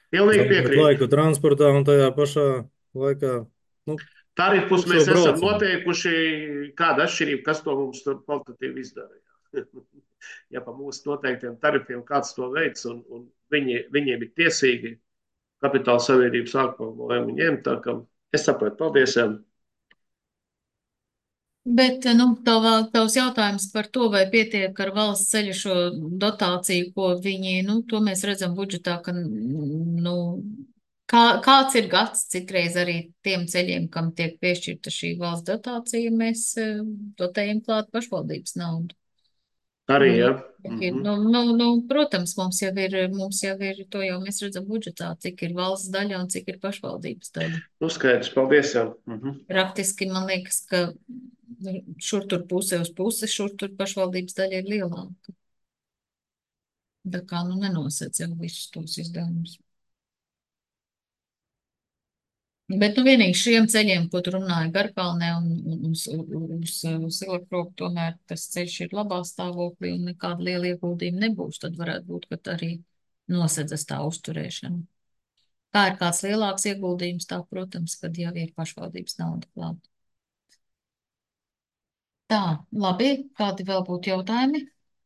Speaker 8: Pilnīgi
Speaker 11: zaudēt
Speaker 8: piekrītu.
Speaker 11: laiku transportā un tajā pašā laikā, nu,
Speaker 8: Tarifus
Speaker 11: tukšo
Speaker 8: mēs esam
Speaker 11: braucienu.
Speaker 8: noteikuši, kāda atšķirība, kas to mums tur kvalitatīvi izdara. Ja pa mūsu noteiktiem tarifiem kāds to veids, un, un viņi, viņiem ir tiesīgi kapitāla sabiedrības sākumu ņemt, tā ka es saprotu, paldies. Jā.
Speaker 1: Bet, nu, tavā, tavs jautājums par to, vai pietiek ar valsts ceļu šo dotāciju, ko viņi, nu, to mēs redzam budžetā, ka, nu, kā, kāds ir gads citreiz arī tiem ceļiem, kam tiek piešķirta šī valsts dotācija, mēs eh, dotējam klāt pašvaldības naudu.
Speaker 8: Arī,
Speaker 1: Nu,
Speaker 8: jā.
Speaker 1: ir, nu, nu, nu, protams, mums jau ir, mums jau ir, to jau mēs redzam budžetā, cik ir valsts daļa un cik ir pašvaldības daļa.
Speaker 8: Nu, skaidrs, paldies. Jā. Mhm.
Speaker 1: Praktiski man liekas, ka šur tur puse uz pusi, šur tur pašvaldības daļa ir lielāka. Tā kā, nu, nenosēc jau visus tos izdevumus. Bet, nu, vienīgi šiem ceļiem, ko tu runāji Garkalnē un, un, un uz, uz, uz Silakroku, tomēr tas ceļš ir labā stāvoklī un nekāda liela ieguldījuma nebūs, tad varētu būt, ka arī nosedzas tā uzturēšana. Kā ir kāds lielāks ieguldījums, tā, protams, kad jau ir pašvaldības nauda klāt. Tā, labi, kādi vēl būtu jautājumi?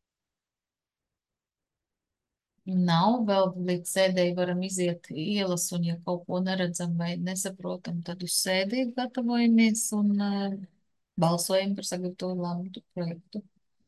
Speaker 1: Nav, vēl līdz sēdēji varam iziet ielas, un ja kaut ko neredzam vai nesaprotam, tad uz sēdī gatavojamies un uh, balsojam par sagatavotu lēmumu projektu.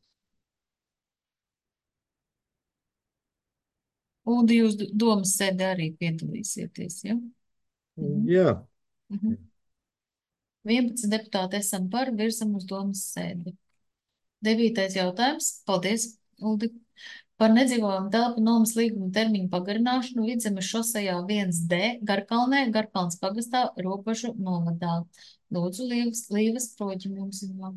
Speaker 1: Un jūs domas sēdē arī piedalīsieties, ja? Mhm.
Speaker 11: Jā.
Speaker 1: Mhm. vienpadsmit deputāti esam par, virzam uz domas sēdi. Devītais jautājums. Paldies, Uldi. Par nedzīvojamu telpu nomas līguma termiņu pagarināšanu Vidzemes šosejā viens D Garkalnē, Garkalnes pagastā, Ropažu novadā. Lūdzu, Līvas, Līvas Kroģim jums ziņā.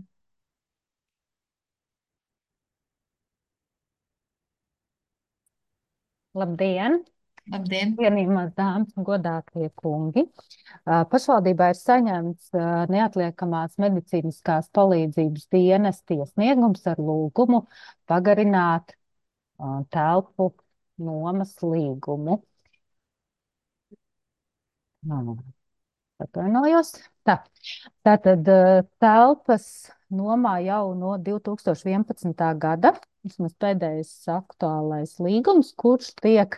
Speaker 12: Labdien!
Speaker 1: Labdien!
Speaker 12: Cienījamās dāmas un godātie kungi! Pašvaldībā ir saņemts neatliekamās medicīniskās palīdzības dienesta iesniegums ar lūgumu pagarināt telpu nomas līgumu. Atvainojos. Tā. Tātad telpas nomā jau no divi tūkstoši vienpadsmitā gada, vismaz pēdējais aktuālais līgums, kurš tiek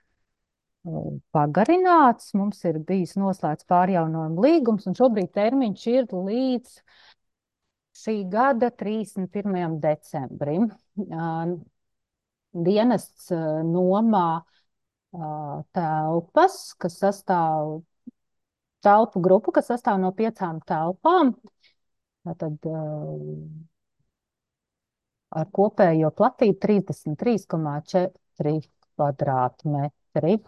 Speaker 12: pagarināts. Mums ir bijis noslēgts pārjaunojuma līgums, un šobrīd termiņš ir līdz šī gada trīsdesmit pirmajam decembrim. Dienests nomā telpas, kas sastāv telpu grupu, kas sastāv no piecām telpām. Tātad ar kopējo platību trīsdesmit trīs komā četri kvadrātmetri.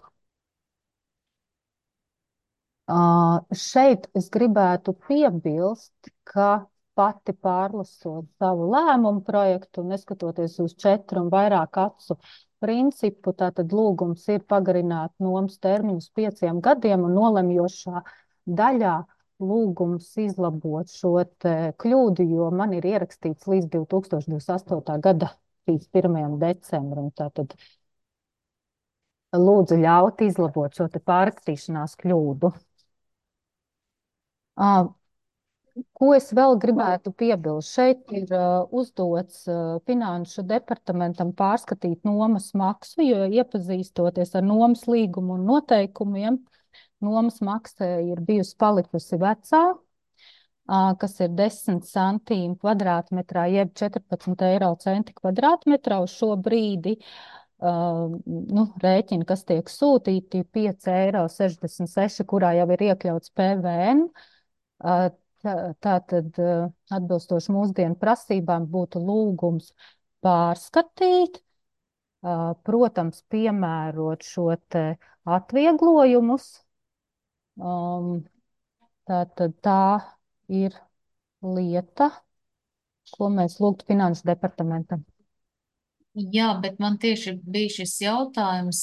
Speaker 12: Uh, šeit es gribētu piebilst, ka pati pārlasot savu lēmumu projektu, neskatoties uz četru un vairāk acu principu, tātad lūgums ir pagarināt nomas termiņus pieciem gadiem un nolemjošā daļā lūgums izlabot šo te kļūdu, jo man ir ierakstīts līdz divi tūkstoši divdesmit astotā gada trīsdesmit pirmajam decembrim. Tātad lūdzu ļaut izlabot šo te pārrakstīšanās kļūdu. Uh, Ko es vēl gribētu piebilst? Šeit ir uh, uzdots uh, finanšu departamentam pārskatīt nomas maksu, jo iepazīstoties ar nomas līgumu un noteikumiem, nomas maksa ir bijusi palikusi vecā, uh, kas ir desmit centīmi kvadrātmetrā, jeb četrpadsmit eiro centi kvadrātmetrā. Uz šo brīdi uh, nu, rēķini, kas tiek sūtīti, pieci eiro sešdesmit seši, kurā jau ir iekļauts P V N. Uh, Tātad atbilstoši mūsdienu prasībām būtu lūgums pārskatīt, protams, piemērot šo te atvieglojumus. Tātad tā ir lieta, ko mēs lūgtu finanšu departamentam.
Speaker 1: Jā, bet man tieši bija šis jautājums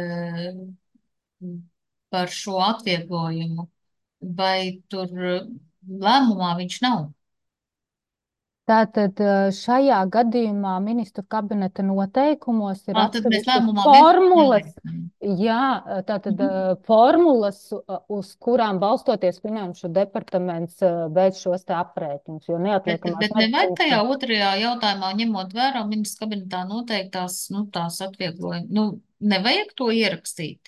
Speaker 1: par šo atvieglojumu. Vai tur lēmumā viņš nav?
Speaker 12: Tātad eh, šajā gadījumā ministru kabineta noteikumos ir
Speaker 1: Ā, tad mēs
Speaker 12: atsevišķas
Speaker 1: lēmumā
Speaker 12: formulas,
Speaker 1: vienkārši
Speaker 12: jā, eh, tātad
Speaker 1: Mhm.
Speaker 12: eh, formulas, eh, uz kurām balstoties finanšu departaments eh, veic šos te aprēķinus, jo
Speaker 1: Bet,
Speaker 12: neatliekamās
Speaker 1: bet nevajag tajā
Speaker 12: medicīnas.
Speaker 1: otrajā jautājumā, ņemot vērā ministrs kabinetā noteiktās, nu, tās atvieglojumi, nu, nevajag to ierakstīt.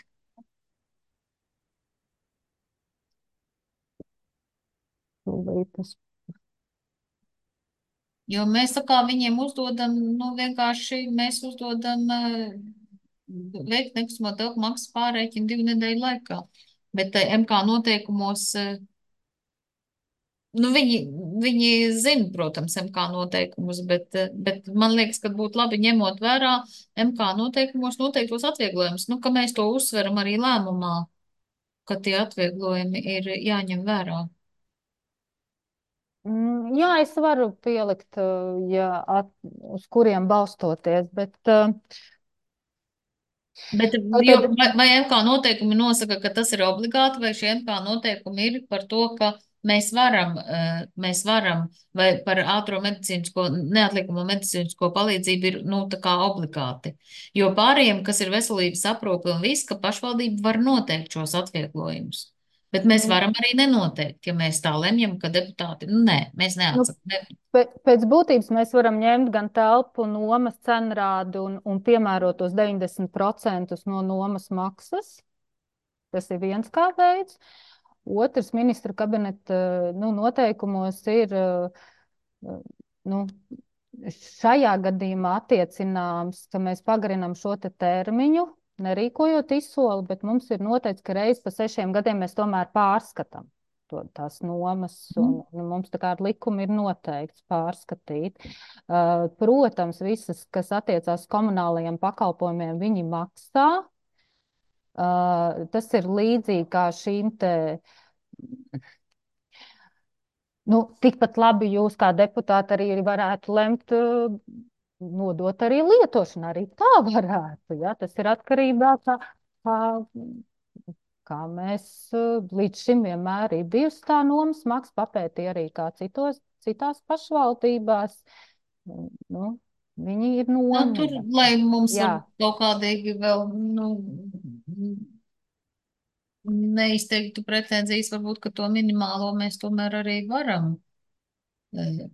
Speaker 12: Tūlītas.
Speaker 1: Jo mēs tā kā viņiem uzdodam, nu, vienkārši mēs uzdodam eh, veikt nekustamo telpu maksas pārreķinu divu nedēļu laikā. Bet eh, M K noteikumos, eh, nu, viņi, viņi zina, protams, M K noteikumus, bet, eh, bet man liekas, ka būtu labi ņemot vērā M K noteikumos noteiktos atvieglojumus, nu, ka mēs to uzsveram arī lēmumā, ka tie atvieglojumi ir jāņem vērā.
Speaker 12: Mm, Jā, es varu pielikt, eh, ja at, uz kuriem balstoties, bet eh,
Speaker 1: Bet, jo,
Speaker 12: tātad
Speaker 1: vai, vai M K noteikumi nosaka, ka tas ir obligāti, vai šie M K noteikumi ir par to, ka mēs varam, eh, mēs varam, vai par ātro medicīnisko, neatliekamo medicīnisko palīdzību ir, nu, tā kā obligāti. Jo pārējiem, kas ir veselības aprūpe un viss, ka pašvaldība var noteikt šos atvieglojumus. Bet mēs varam arī nenoteikt, ja mēs tā lemjam, ka deputāti, nu, nē, mēs
Speaker 12: nu,
Speaker 1: neatsakām.
Speaker 12: pe- pēc būtības mēs varam ņemt gan telpu nomas cenrādi un, un piemērot tos deviņdesmit procentus no nomas maksas. Tas ir viens kā veids. Otrs ministra kabineta nu, noteikumos ir eh, nu, šajā gadījumā attiecināms, ka mēs pagarinām šo te termiņu, nerīkojot izsoli, bet mums ir noteikts, ka reiz pa sešiem gadiem mēs tomēr pārskatām to, tās nomas, un, un mums tā kā ar likumu ir noteikts pārskatīt. Uh, protams, visas, kas attiecās komunālajiem pakalpojumiem, viņi maksā. Uh, tas ir līdzīgi kā šīm te. Nu, tikpat labi jūs kā deputāti arī varētu lemt uh, nodot arī lietošanā. Arī tā varētu. Ja? Tas ir atkarībā kā, kā, kā mēs uh, līdz šim vienmēr ir bijusi tā nomas maksa, papētīja arī kā citos, citās pašvaldībās. Nu, viņi ir
Speaker 1: Nu, tur,
Speaker 12: nomira.
Speaker 1: lai mums
Speaker 12: Jā.
Speaker 1: varbūt kaut kādīgi vēl, nu, neizteiktu pretenzijas, varbūt, ka to minimālo mēs tomēr arī varam. eh,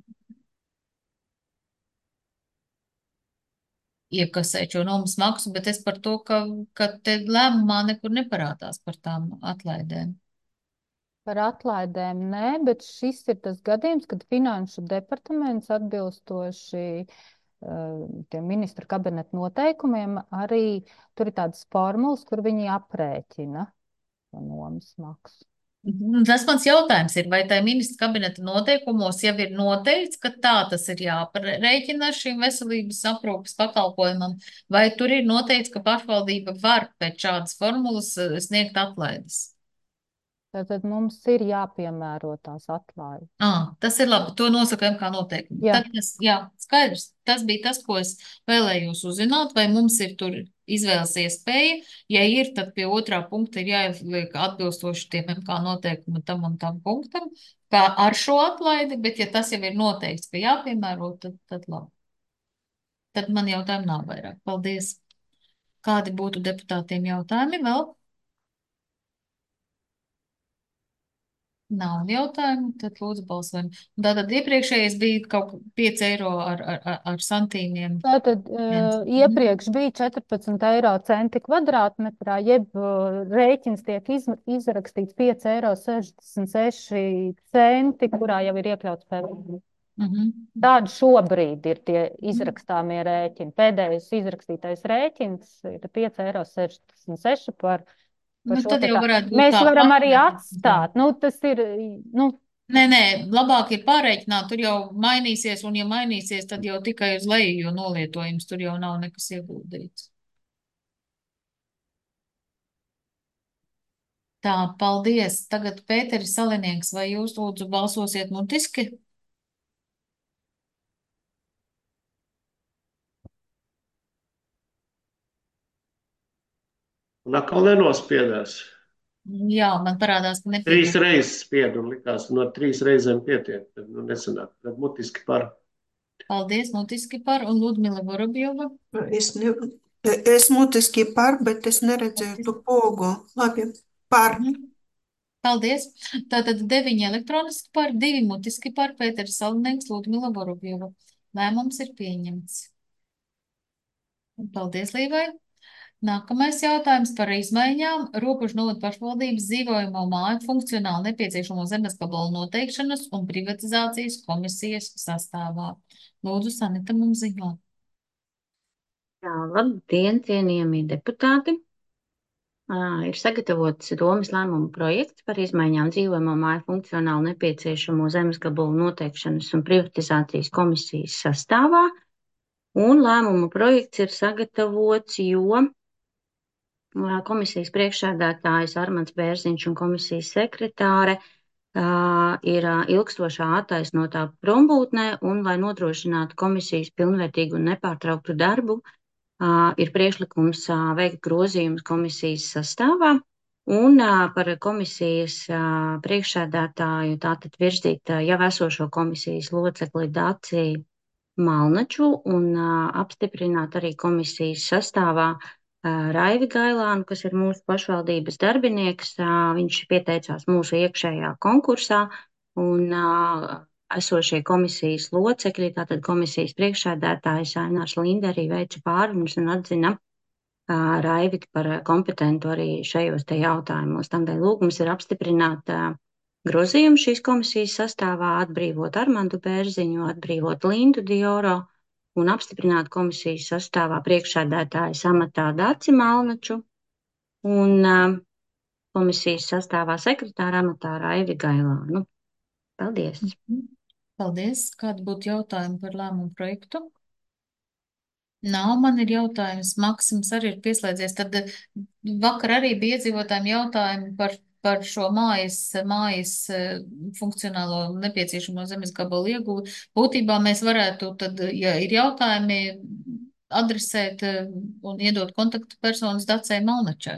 Speaker 1: Iekasēt šo nomas maksu, bet es par to, ka, ka te lēmumā nekur neparādās par tām atlaidēm.
Speaker 12: Par atlaidēm nē, bet šis ir tas gadījums, kad finanšu departaments atbilstoši uh, tiem ministra kabineta noteikumiem arī tur ir tādas formulas, kur viņi aprēķina to nomas maksu.
Speaker 1: Mhm. Tas mans jautājums ir, vai tai ministra kabineta noteikumos jau ir noteikts, ka tā tas ir jāparēķina šīm veselības aprūpas pakalpojumam, vai tur ir noteikts, ka pašvaldība var pēc šādas formulas eh, sniegt atlaides?
Speaker 12: Tātad mums ir jāpiemēro tās atlaides.
Speaker 1: Ah, tas ir labi, to nosaka M K noteikumi.
Speaker 12: Jā.
Speaker 1: Tad tas, jā, skaidrs. Tas bija tas, ko es vēlējos uzzināt, vai mums ir tur izvēles iespēja. Ja ir, tad pie otrā punkta ir jāieliek atbilstoši tiem M K noteikumi tam un tam punktam, kā ar šo atlaidi, bet ja tas jau ir noteikts, ka jāpiemēro, tad, tad labi. Tad man jautājumu nav vairāk. Paldies. Kādi būtu deputātiem jautājumi vēl? Nav jautājumu, tad lūdzu balsojam. Tātad iepriekšējais bija kaut pieci eiro ar, ar, ar, ar santīmiem.
Speaker 12: Tātad
Speaker 1: Viens.
Speaker 12: uh, iepriekš bija četrpadsmit eiro centi kvadrātmetrā, jeb uh, rēķins tiek iz, izrakstīts pieci eiro sešdesmit seši centi, kurā jau ir iekļauts P V N.
Speaker 1: Mhm.
Speaker 12: Tādi šobrīd ir tie izrakstāmie rēķini. Pēdējais izrakstītais rēķins ir pieci eiro sešdesmit seši par, par
Speaker 1: Nu,
Speaker 12: šo
Speaker 1: tad
Speaker 12: te
Speaker 1: jau
Speaker 12: tā.
Speaker 1: varētu būt
Speaker 12: Mēs
Speaker 1: tā
Speaker 12: varam arī
Speaker 1: pārēķināt.
Speaker 12: atstāt. Nu, tas ir, nu,
Speaker 1: Nē, nē, labāk ir pārreikināt, tur jau mainīsies, un ja mainīsies, tad jau tikai uz leju, jo nolietojums tur jau nav nekas ieguldīts. Tā, paldies. Tagad Pēteris Salinieks, vai jūs lūdzu balsosiet mutiski?
Speaker 8: Un atkal nenospiedās.
Speaker 1: Jā, man parādās, ka
Speaker 8: Trīs
Speaker 1: nepietiek.
Speaker 8: reizes spiedu un likās, no trīs reizēm pietiek. Tad, nu, nesanāk. Tad mutiski par.
Speaker 1: Paldies mutiski par un Ludmila Vorobjova.
Speaker 5: Es, ne, es mutiski par, bet es neredzēju to pogu. Labi, par.
Speaker 1: Mhm. Paldies. Tātad deviņi elektroniski par, divi mutiski par, Pēters Salnieks, Ludmila Vorobjova. Lēmums ir pieņemts. Paldies, Līvai. Nākamais jautājums par izmaiņām Robežu novada pašvaldības dzīvojamo māju funkcionāli nepieciešamo zemes gabalu noteikšanas un privatizācijas komisijas sastāvā. Lūdzu, Sanita mums ziņo.
Speaker 2: Jā, labdien, cienījamie deputāti! Ā, Ir sagatavots domes lēmuma projekts par izmaiņām dzīvojamo māju funkcionāli nepieciešamo zemes gabalu noteikšanas un privatizācijas komisijas sastāvā. Un lēmuma projekts ir sagatavots, jo ā, komisijas priekšsēdētājs Armands Bērziņš un komisijas sekretāre ā, ir ā, ilgstošā attaisnotā prombūtnē, un, lai nodrošinātu komisijas pilnvērtīgu un nepārtrauktu darbu, ā, ir priekšlikums ā, veikt grozījumus komisijas sastāvā un ā, par komisijas ā, priekšsēdētāju tātad virzīt ā, jau esošo komisijas locekli Daci Malnaču un ā, apstiprināt arī komisijas sastāvā ā, Raivi Gailānu, kas ir mūsu pašvaldības darbinieks. Ā, Viņš pieteicās mūsu iekšējā konkursā, un ā, esošie komisijas locekļi, tātad komisijas priekšsēdētājs Ainārs Linde arī veica pārunas un atzina ā, Raivi par kompetentu arī šajos te jautājumos. Tādēļ lūgums ir apstiprināt ā, grozījumu šīs komisijas sastāvā, atbrīvot Armandu Bērziņu, atbrīvot Lindu Dioro un apstiprināt komisijas sastāvā priekšsēdētājas amatā Daci Malnaču un uh, komisijas sastāvā sekretāra amatā Raivi Gailānu. Paldies!
Speaker 1: Paldies. Kādi būtu jautājumi par lēmumu projektu? Nav, man ir jautājums. Maksims arī ir pieslēdzies. Tad eh, vakar arī bija iedzīvotājiem jautājumi par, par šo mājas, mājas eh, funkcionālo nepieciešamo zemes gabalu ieguvi. Būtībā mēs varētu tad, ja ir jautājumi, adresēt eh, un iedot kontaktu personas Dacei Malnačai.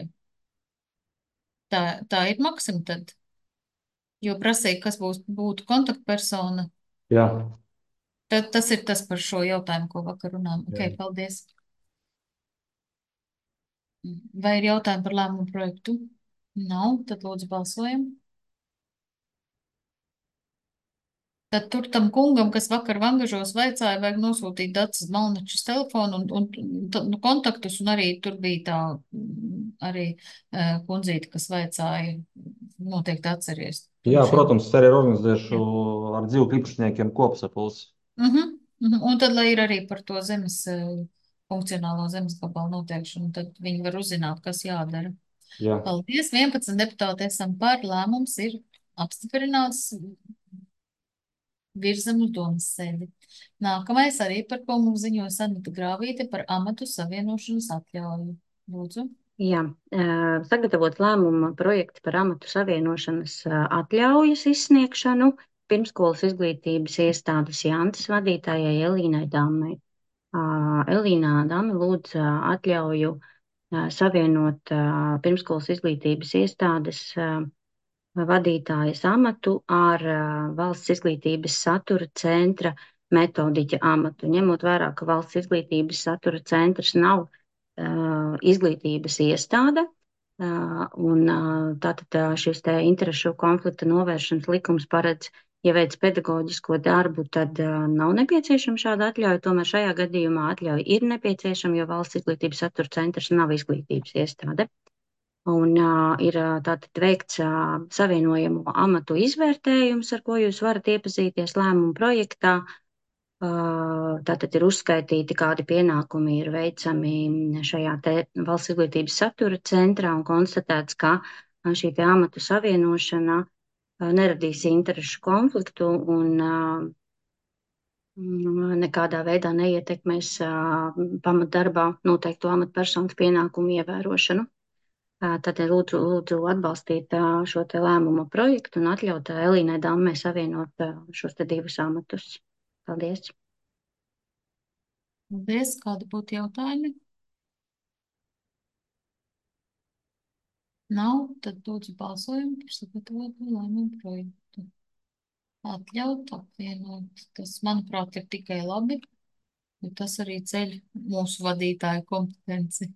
Speaker 1: Tā, tā ir Maksim tad. Jo prasīja, kas būs, būtu kontaktpersona.
Speaker 13: Jā.
Speaker 1: Tad tas ir tas par šo jautājumu, ko vakar runājām. Ok,
Speaker 13: Jā.
Speaker 1: paldies. Vai ir jautājumi par lēmumu projektu? Nav, tad lūdzu balsojam. Tad tur tam kungam, kas vakar Vangažos vaicāja, vajag nosūtīt Dacas Malnačas telefonu un, un, un nu, kontaktus, un arī tur bija tā mm, arī uh, kundzīte, kas vaicāja, noteikti atceries. Tur
Speaker 13: Jā,
Speaker 1: šeit.
Speaker 13: protams, es arī organizēšu ar dzīvokļu īpašniekiem kopsapulci.
Speaker 1: Mhm, mhm. Un tad, lai ir arī par to zemes, eh, funkcionālo zemes gabalu noteikšanu, tad viņi var uzzināt, kas jādara.
Speaker 13: Jā.
Speaker 1: Paldies, vienpadsmit deputāti esam par, lēmums ir apstiprināts, virzam uz domas sēdi. Nākamais arī par ko mums ziņo Sanita Grāvīte par amatu savienošanas atļauju. Lūdzu.
Speaker 2: Jā, ā, sagatavots lēmuma projekts par amatu savienošanas ā, atļaujas izsniegšanu pirmskolas izglītības iestādes Jantes vadītājai Elīnai Dammai. Ā, Elīnā Dama lūdz ā, atļauju ā, savienot ā, pirmskolas izglītības iestādes ā, vadītājas amatu ar ā, valsts izglītības satura centra metodiķa amatu, ņemot vērā, ka valsts izglītības satura centrs nav uh, izglītības iestāde, uh, un uh, tātad uh, šis te interešu konflikta novēršanas likums paredz, ja veic pedagoģisko darbu, tad uh, nav nepieciešama šāda atļauja, tomēr šajā gadījumā atļauja ir nepieciešama, jo valsts izglītības satura centrs nav izglītības iestāde. Un uh, ir uh, tātad veikts uh, savienojamo amatu izvērtējums, ar ko jūs varat iepazīties lēmumu projektā. Uh, Tātad ir uzskaitīti, kādi pienākumi ir veicami šajā te valsts izglītības satura centrā un konstatēts, ka uh, šī te amatu savienošana uh, neradīs interešu konfliktu un uh, mm, nekādā veidā neietekmēs uh, pamatdarbā noteikto amatpersonu pienākumu ievērošanu. Uh, Tad lūdzu, lūdzu atbalstīt uh, šo te lēmumu projektu un atļaut uh, Elīnai Dammai savienot uh, šos te divus amatus. Paldies!
Speaker 1: Paldies, kādi būtu jautājumi? Nav, tad lūdzu balsojumu par sagatavotu lēmumu projektu. atļaut, apvienot. Tas, manuprāt, ir tikai labi, jo tas arī ceļ mūsu vadītāju kompetenci.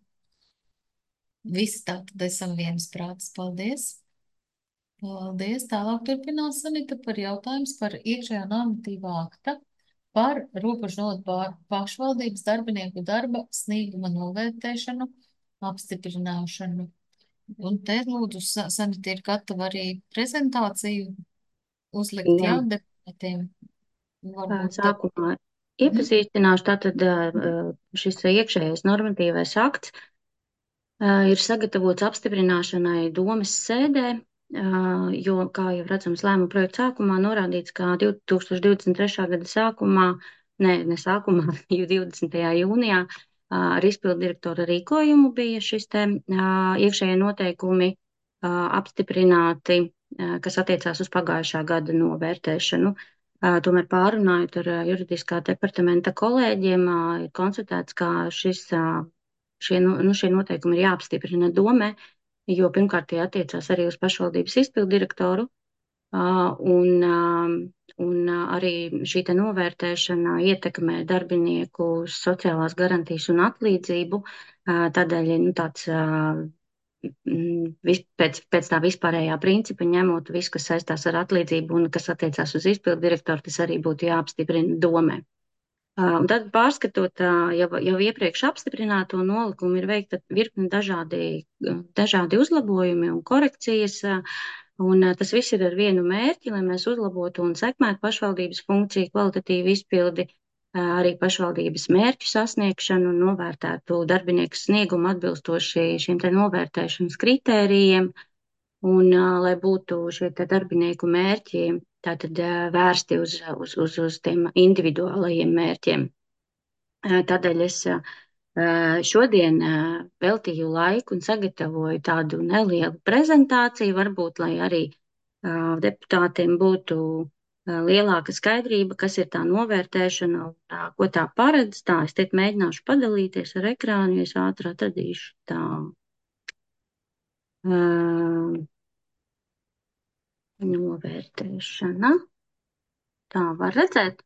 Speaker 1: Visi tātad esam viensprātis. Paldies! Paldies! Tālāk turpinās Sanita par jautājums par iekšējā normatīvā akta par robežu novaru pašvaldības darbinieku darba snieguma novērtēšanu, apstiprināšanu. Un te lūdzu, Sa- Sanita ir gatava arī prezentāciju uzlikt,
Speaker 14: Jā.
Speaker 1: jā, deputātiem. Varbūt tad.
Speaker 14: Sākumā
Speaker 1: Mhm.
Speaker 14: iepazīstināšu, tātad ā, šis iekšējais normatīvais akts ā, ir sagatavots apstiprināšanai domes sēdē, ā, jo, kā jau redzams lēmuma projekta sākumā, norādīts, ka divi tūkstoši divdesmit trešā gada sākumā, ne, ne sākumā, jo divdesmitajā jūnijā ā, ar izpildu direktora rīkojumu bija šis te ā, iekšējie noteikumi ā, apstiprināti, ā, kas attiecās uz pagājušā gada novērtēšanu. Ā, Tomēr pārunājot ar ā, juridiskā departamenta kolēģiem, ā, ir konstatēts, ka šis, ā, šie, no- nu, šie noteikumi ir jāapstiprina domē, jo pirmkārt tie attiecās arī uz pašvaldības izpildu direktoru, ā, un, ā, un ā, arī šī te novērtēšana ietekmē darbinieku sociālās garantijas un atlīdzību, ā, tādēļ ir nu, tāds ā, mm, vis, pēc, pēc tā vispārējā principa, ņemot visu, kas saistās ar atlīdzību un kas attiecās uz izpildu direktoru, tas arī būtu jāapstiprina domē. Uh, Un tad pārskatot uh, jau, jau iepriekš apstiprināto nolikumu, ir veikta virkne dažādi, uh, dažādi uzlabojumi un korekcijas, uh, un uh, tas viss ir ar vienu mērķi, lai mēs uzlabotu un sekmētu pašvaldības funkciju kvalitatīvu izpildi, uh, arī pašvaldības mērķu sasniegšanu un novērtētu darbinieku sniegumu atbilstoši šiem te novērtēšanas kritērijiem, un ā, lai būtu šie te darbinieku mērķi tātad ā, vērsti uz, uz, uz, uz tiem individuālajiem mērķiem. Ā, Tādēļ es ā, šodien ā, veltīju laiku un sagatavoju tādu nelielu prezentāciju, varbūt, lai arī ā, deputātiem būtu ā, lielāka skaidrība, kas ir tā novērtēšana un ā, ko tā paredz. Tā, es te mēģināšu padalīties ar ekrānu, ja es ātri atradīšu tā. ā, Novērtēšana. Tā var redzēt?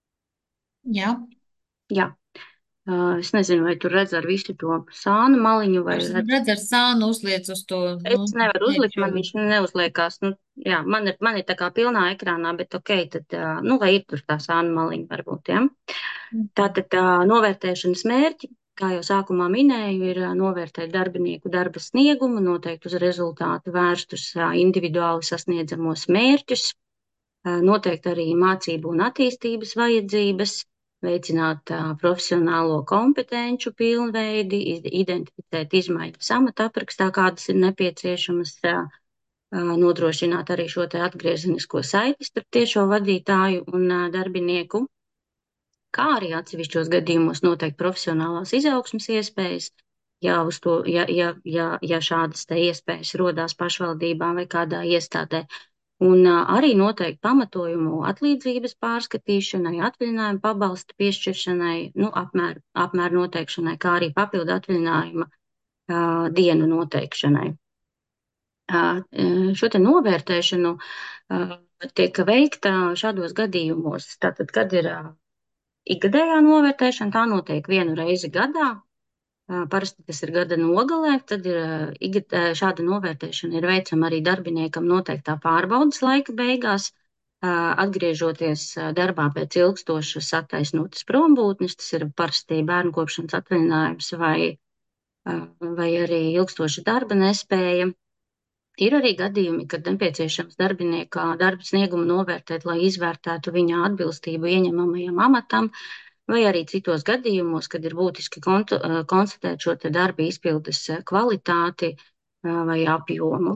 Speaker 1: Jā,
Speaker 14: Jā. Uh, Es nezinu, vai tu redz ar visu to sānu maliņu vai
Speaker 1: es
Speaker 14: redz.
Speaker 1: redzu ar sānu uzliec uz to, nu,
Speaker 14: Es nevaru uzlikt, man
Speaker 1: mērķu.
Speaker 14: viņš neuzliekās. Nu, jā, man ir, man ir tā kā pilnā ekrānā, bet ok, tad, uh, nu, lai ir tur tā sānu maliņa varbūt, jā. Tātad uh, novērtēšanas mērķi, kā jau sākumā minēju, ir uh, novērtēt darbinieku darba sniegumu, noteikt uz rezultātu vērstus uh, individuāli sasniedzamos mērķus, uh, noteikt arī mācību un attīstības vajadzības, veicināt uh, profesionālo kompetenču pilnveidi, iz- identificēt izmaiņas amata aprakstā, kādas ir nepieciešamas, uh, uh, nodrošināt arī šo te atgriezenisko saiti starp tiešo vadītāju un uh, darbinieku, kā arī atsevišķos gadījumos noteikt profesionālās izaugsmas iespējas, ja, uz to, ja, ja, ja, ja šādas te iespējas rodās pašvaldībā vai kādā iestādē. Un ā, arī noteikti pamatojumu atlīdzības pārskatīšanai, atvaļinājuma pabalsta piešķiršanai, nu, apmēru apmēr noteikšanai, kā arī papildu atvaļinājuma ā, dienu noteikšanai. Ā, e, Šo te novērtēšanu ā, tiek veikta šādos gadījumos. Tātad, kad ir ā, ikgadējā novērtēšana, tā notiek vienu reizi gadā. Ā, Parasti tas ir gada nogalē, tad ir ā, ikgad- ā, šāda novērtēšana ir veicama arī darbiniekam noteiktā pārbaudas laika beigās, ā, atgriežoties ā, darbā pēc ilgstošas attaisnotas prombūtnes, tas ir parasti bērnu kopšanas atvaļinājums vai, ā, vai arī ilgstoša darba nespēja. Ir arī gadījumi, kad nepieciešams darbinieka darba sniegumu novērtēt, lai izvērtētu viņa atbilstību ieņemamajam amatam, vai arī citos gadījumos, kad ir būtiski kontu- ā, konstatēt šo te darba izpildes ā, kvalitāti ā, vai apjomu.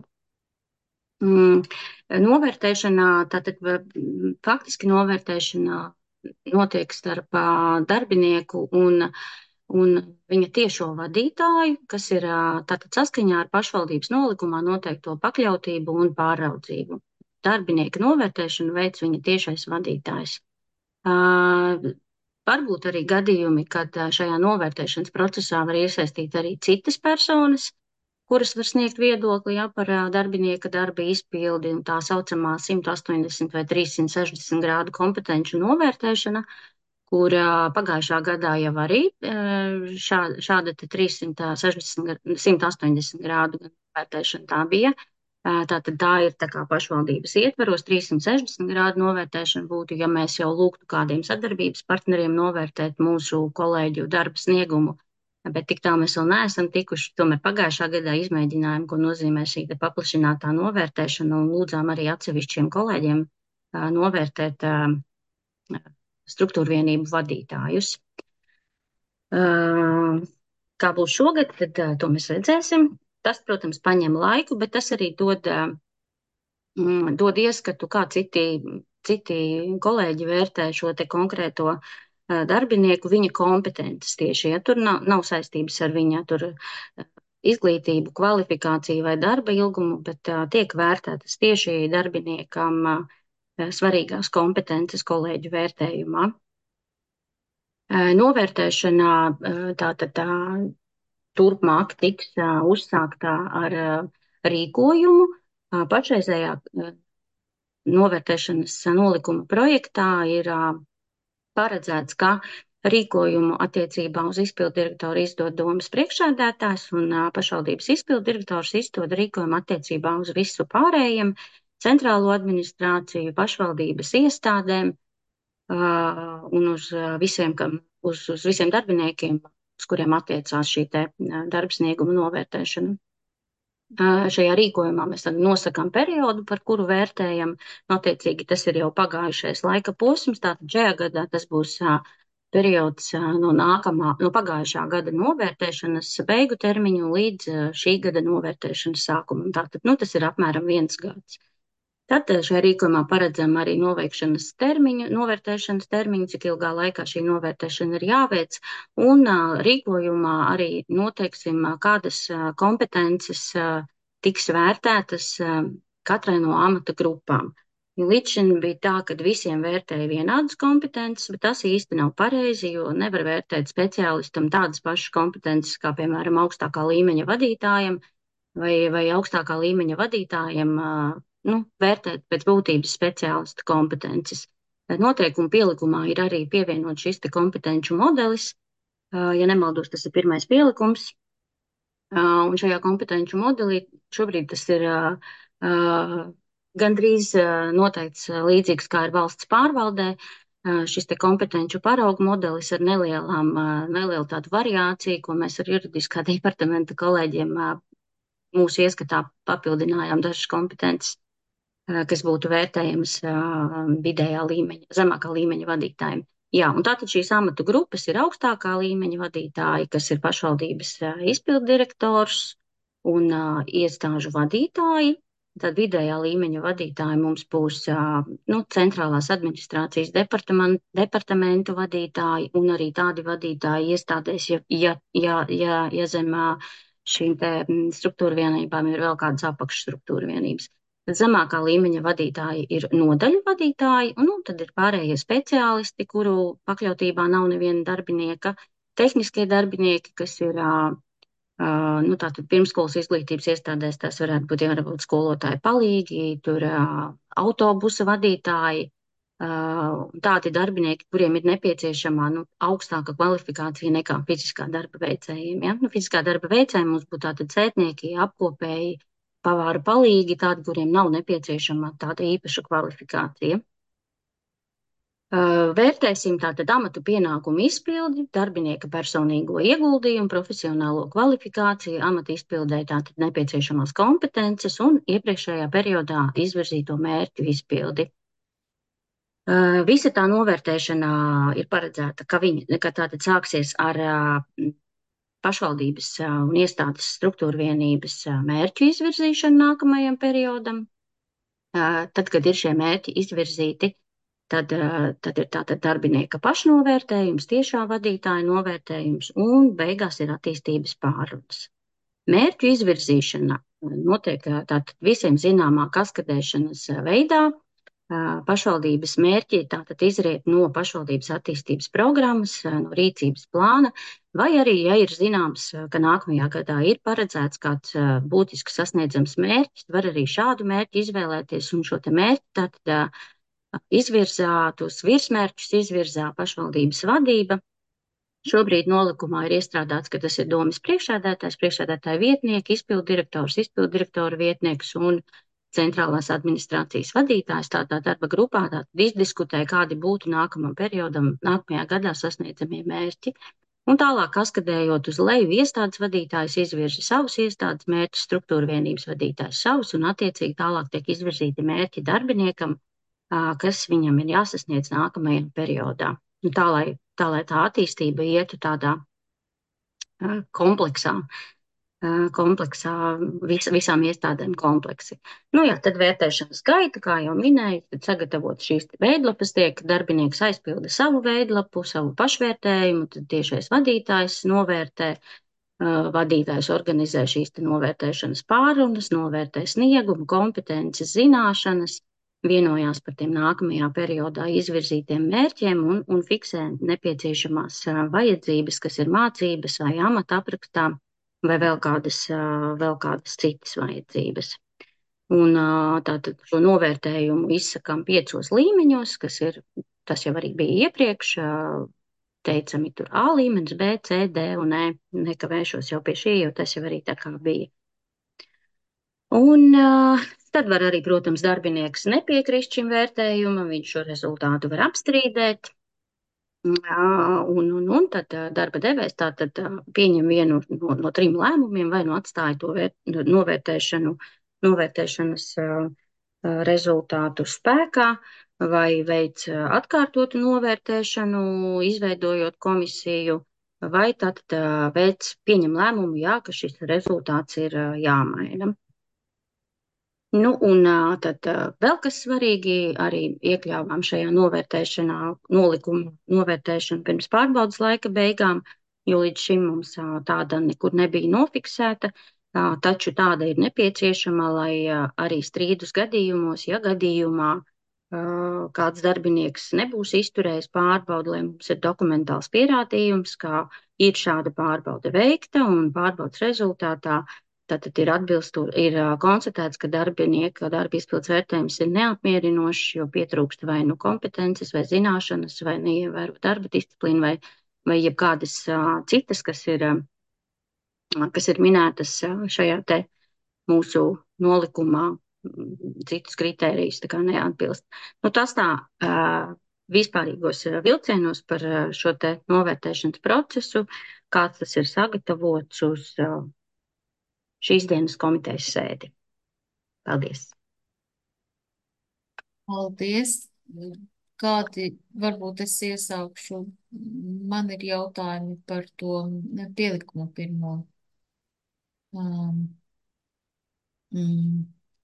Speaker 14: Mm, Novērtēšanā, tātad mm, faktiski novērtēšanā notiek starp ā, darbinieku un, un viņa tiešo vadītāju, kas ir ā, tātad saskaņā ar pašvaldības nolikumā noteikto pakļautību un pāraudzību. Darbinieka novērtēšanu veic viņa tiešais vadītājs. Ā, Varbūt arī gadījumi, kad ā, šajā novērtēšanas procesā var iesaistīt arī citas personas, kuras var sniegt viedokli, ja, par darbinieka darba izpildi, un tā saucamā simt astoņdesmit vai trīssimt sešdesmit grādu kompetenču novērtēšana, kur pagājušā gadā jau arī šā, šāda trīssimt sešdesmit, simt astoņdesmit grādu novērtēšana tā bija. Tātad tā ir tā kā pašvaldības ietveros, trīssimt sešdesmit grādu novērtēšana būtu, ja mēs jau lūgtu kādiem sadarbības partneriem novērtēt mūsu kolēģu darba sniegumu, bet tik tā mēs vēl neesam tikuši. Tomēr pagājušā gadā izmēģinājām, ko nozīmē šī te paplašinātā novērtēšana, un lūdzām arī atsevišķiem kolēģiem novērtēt struktūrvienību vadītājus. Kā būs šogad, tad to mēs redzēsim. Tas, protams, paņem laiku, bet tas arī dod, dod ieskatu, kā citi, citi kolēģi vērtē šo te konkrēto darbinieku, viņa kompetences tieši. Ja tur nav, nav saistības ar viņa tur izglītību, kvalifikāciju vai darba ilgumu, bet tiek vērtētas tieši darbiniekam svarīgās kompetences kolēģu vērtējumā. Novērtēšanā tātad tā, turpmāk tiks uzsāktā ar rīkojumu. Pašreizējā novērtēšanas nolikuma projektā ir paredzēts, ka rīkojumu attiecībā uz izpildu direktoru izdod domas priekšsēdētājs un pašvaldības izpildu direktors izdod rīkojumu attiecībā uz visu pārējiem, centrālo administrāciju, pašvaldības iestādēm uh, un uz visiem, kam, uz, uz visiem darbiniekiem, uz kuriem attiecās šī te darbsnieguma novērtēšana. Uh, šajā rīkojumā mēs tad nosakām periodu, par kuru vērtējam. Attiecīgi tas ir jau pagājušais laika posms, tātad šajā gadā tas būs uh, periods uh, no nākamā, no pagājušā gada novērtēšanas beigu termiņu līdz uh, šī gada novērtēšanas sākumam. Tātad, nu, tas ir apmēram viens gads. Tad šajā rīkojumā paredzam arī noveikšanas termiņu, novērtēšanas termiņu, cik ilgā laikā šī novērtēšana ir jāveic, un uh, rīkojumā arī noteiksim, uh, kādas uh, kompetences uh, tiks vērtētas uh, katrai no amata grupām. Līdz šim bija tā, ka visiem vērtēja vienādas kompetences, bet tas īsti nav pareizi, jo nevar vērtēt speciālistam tādas pašas kompetences, kā, piemēram, augstākā līmeņa vadītājiem vai, vai augstākā līmeņa vadītājiem uh, nu, vērtēt pēc būtības speciālista kompetences. Noteikuma pielikumā ir arī pievienot šis te kompetenču modelis. Ja nemaldos, tas ir pirmais pielikums. Un šajā kompetenču modelī šobrīd tas ir gandrīz noteikts līdzīgs, kā ir valsts pārvaldē. Šis te kompetenču paraugu modelis ar nelielām, nelielu tādu variāciju, ko mēs ar juridiskā departamenta kolēģiem mūsu ieskatā papildinājām dažas kompetences, kas būtu vērtējams vidējā līmeņa, zemākā līmeņa vadītājiem. Jā, un tātad šīs amatu grupas ir augstākā līmeņa vadītāji, kas ir pašvaldības izpildu direktors un iestāžu vadītāji. Tad vidējā līmeņa vadītāji mums būs nu, centrālās administrācijas departamentu vadītāji un arī tādi vadītāji iestādēs, ja, ja, ja, ja, ja zem šīm te struktūra vienībām ir vēl kādas apakšstruktūra vienības. Zemākā līmeņa vadītāji ir nodaļu vadītāji, un nu, tad ir pārējie speciālisti, kuru pakļautībā nav neviena darbinieka, tehniskie darbinieki, kas ir uh, uh, nu, tātad pirmskolas izglītības iestādēs, tās varētu būt, ja varbūt skolotāji palīgi, tur uh, autobusa vadītāji, uh, tādi darbinieki, kuriem ir nepieciešama nu, augstāka kvalifikācija nekā fiziskā darba veicējiem. Ja? Nu, fiziskā darba veicējiem mums būtu tātad cētnieki, apkopēji, pavāru palīgi, tādi, kuriem nav nepieciešama tāda īpaša kvalifikācija. Vērtēsim tātad amatu pienākumu izpildi, darbinieka personīgo ieguldījumu, profesionālo kvalifikāciju, amata izpildē tātad nepieciešamās kompetences un iepriekšējā periodā izvirzīto mērķu izpildi. Visa tā novērtēšana ir paredzēta, ka viņa ka tātad sāksies ar pašvaldības un iestādes struktūra vienības mērķu izvirzīšanu nākamajam periodam. Tad, kad ir šie mērķi izvirzīti, tad, tad ir tātad darbinieka pašnovērtējums, tiešā vadītāja novērtējums un beigās ir attīstības pārunas. Mērķu izvirzīšana notiek tātad visiem zināmā kaskadēšanas veidā. Pašvaldības mērķi tātad izriet no pašvaldības attīstības programmas, no rīcības plāna, Vai arī, ja ir zināms, ka nākamajā gadā ir paredzēts kāds būtiski sasniedzams mērķis, var arī šādu mērķi izvēlēties un šo te mērķi tātad izvirzā, tos virsmērķus izvirzā pašvaldības vadība. Šobrīd nolikumā ir iestrādāts, ka tas ir domes priekšsēdētājs, priekšsēdētāja vietnieki, izpildirektors, izpildirektora vietnieks un centrālās administrācijas vadītājs. Tādā darba grupā tātad izdiskutē, kādi būtu nākamam periodam, nākamajā gadā sasniedzamie mērķi. Un tālāk, kaskadējot uz leju, iestādes vadītājs izvirza savus iestādes mērķus, struktūra vienības vadītājs savus, un attiecīgi tālāk tiek izvirzīti mērķi darbiniekam, kas viņam ir jāsasniedz nākamajā periodā. Un tā, lai, tā, lai tā attīstība ietu tādā kompleksā, kompleksā vis, visām iestādēm kompleksi. Nu jā, tad vērtēšanas gaita, kā jau minēju, tad sagatavot šīs veidlapas, tiek darbinieks aizpilda savu veidlapu, savu pašvērtējumu, tad tiešais vadītājs novērtē, vadītājs organizē šīs novērtēšanas pārunas, novērtē sniegumu, kompetences, zināšanas, vienojās par tiem nākamajā periodā izvirzītiem mērķiem un, un fiksē nepieciešamās vajadzības, kas ir mācības vai amata aprakstā, vai vēl kādas, vēl kādas citas vajadzības. Un tātad šo novērtējumu izsakām piecos līmeņos, kas ir, tas jau arī bija iepriekš, teicami tur A līmenis, B, C, D un E. Nekavēšos jau pie šī, jo tas jau arī tā kā bija. Un tad var arī, protams, darbinieks nepiekrist šim vērtējumam, viņš šo rezultātu var apstrīdēt. Un, un, un tad darba devējs tātad pieņem vienu no, no trim lēmumiem, vai nu atstāja to vērt, novērtēšanu, novērtēšanas rezultātu spēkā, vai veic atkārtotu novērtēšanu, izveidojot komisiju, vai tad veic pieņem lēmumu, jā, ka šis rezultāts ir jāmaina. Nu, un tad vēl kas svarīgi, arī iekļāvām šajā novērtēšanā nolikumu novērtēšanu pirms pārbaudas laika beigām, jo līdz šim mums tāda nekur nebija nofiksēta, taču tāda ir nepieciešama, lai arī strīdus gadījumos, ja gadījumā kāds darbinieks nebūs izturējis pārbaudu, lai mums ir dokumentāls pierādījums, kā ir šāda pārbauda veikta un pārbaudas rezultātā tātad ir atbilstu, ir konstatēts, ka darbinieka darba izpildes vērtējums ir neapmierinošs, jo pietrūkst vai nu kompetences, vai zināšanas, vai neievēro darba disciplīnu, vai, vai jebkādas uh, citas, kas ir, uh, kas ir minētas uh, šajā te mūsu nolikumā, citus kritērijus tā kā neatbilst. Nu, tas tā uh, vispārīgos vilcienos par uh, šo te novērtēšanas procesu, kāds tas ir sagatavots uz uh, šīs dienas komitejas sēdi. Paldies.
Speaker 1: Paldies. Kādi, varbūt es iesaukšu, man ir jautājumi par to pielikumu pirmo. Um, mm.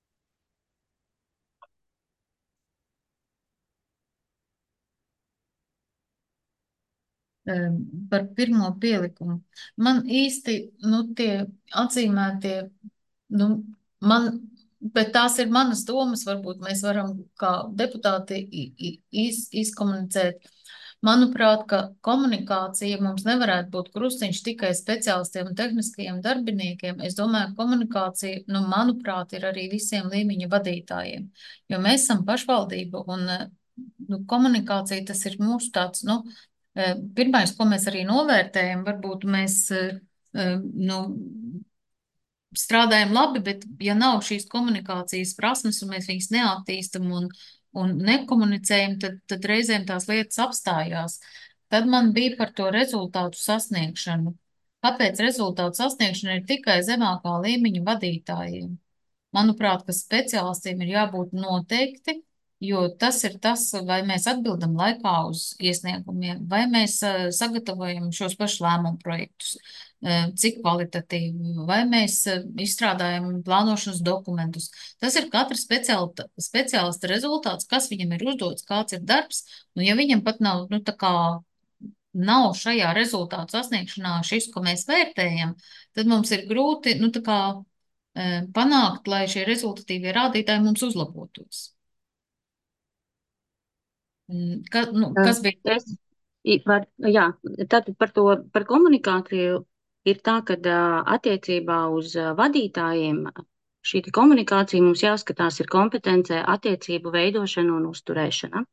Speaker 1: Par pirmo pielikumu. Man īsti, nu, tie atzīmētie, nu, man, bet tās ir manas domas, varbūt mēs varam kā deputāti iz, izkomunicēt. Manuprāt, ka komunikācija mums nevarētu būt krustiņš tikai speciālistiem un tehniskajiem darbiniekiem. Es domāju, ka komunikācija, nu, manuprāt, ir arī visiem līmeņa vadītājiem, jo mēs esam pašvaldība un, nu, komunikācija tas ir mūsu tāds, nu, pirmais, ko mēs arī novērtējam, varbūt mēs, nu, strādājam labi, bet ja nav šīs komunikācijas prasmes un mēs viņas neattīstam un, un nekomunicējam, tad, tad reizēm tās lietas apstājās. Tad man bija par to rezultātu sasniegšanu. Kāpēc rezultātu sasniegšana ir tikai zemākā līmeņa vadītājiem? Manuprāt, ka speciālistiem ir jābūt noteikti, jo tas ir tas, vai mēs atbildam laikā uz iesniegumiem, vai mēs uh, sagatavojam šos pašus lēmumu projektus, uh, cik kvalitatīvi, vai mēs uh, izstrādājam plānošanas dokumentus. Tas ir katra speciālista rezultāts, kas viņam ir uzdots, kāds ir darbs, un ja viņam pat nav, nu, tā kā nav šajā rezultātu sasniegšanā šis, ko mēs vērtējam, tad mums ir grūti, nu, tā kā uh, panākt, lai šie rezultatīvie rādītāji mums uzlabotos. Ka, nu, kas bija?
Speaker 14: Es, I Par, jā, tātad par to, par komunikāciju ir tā, ka ā, attiecībā uz ā, vadītājiem šī te komunikācija mums jāskatās ir kompetencē attiecību veidošana un uzturēšana.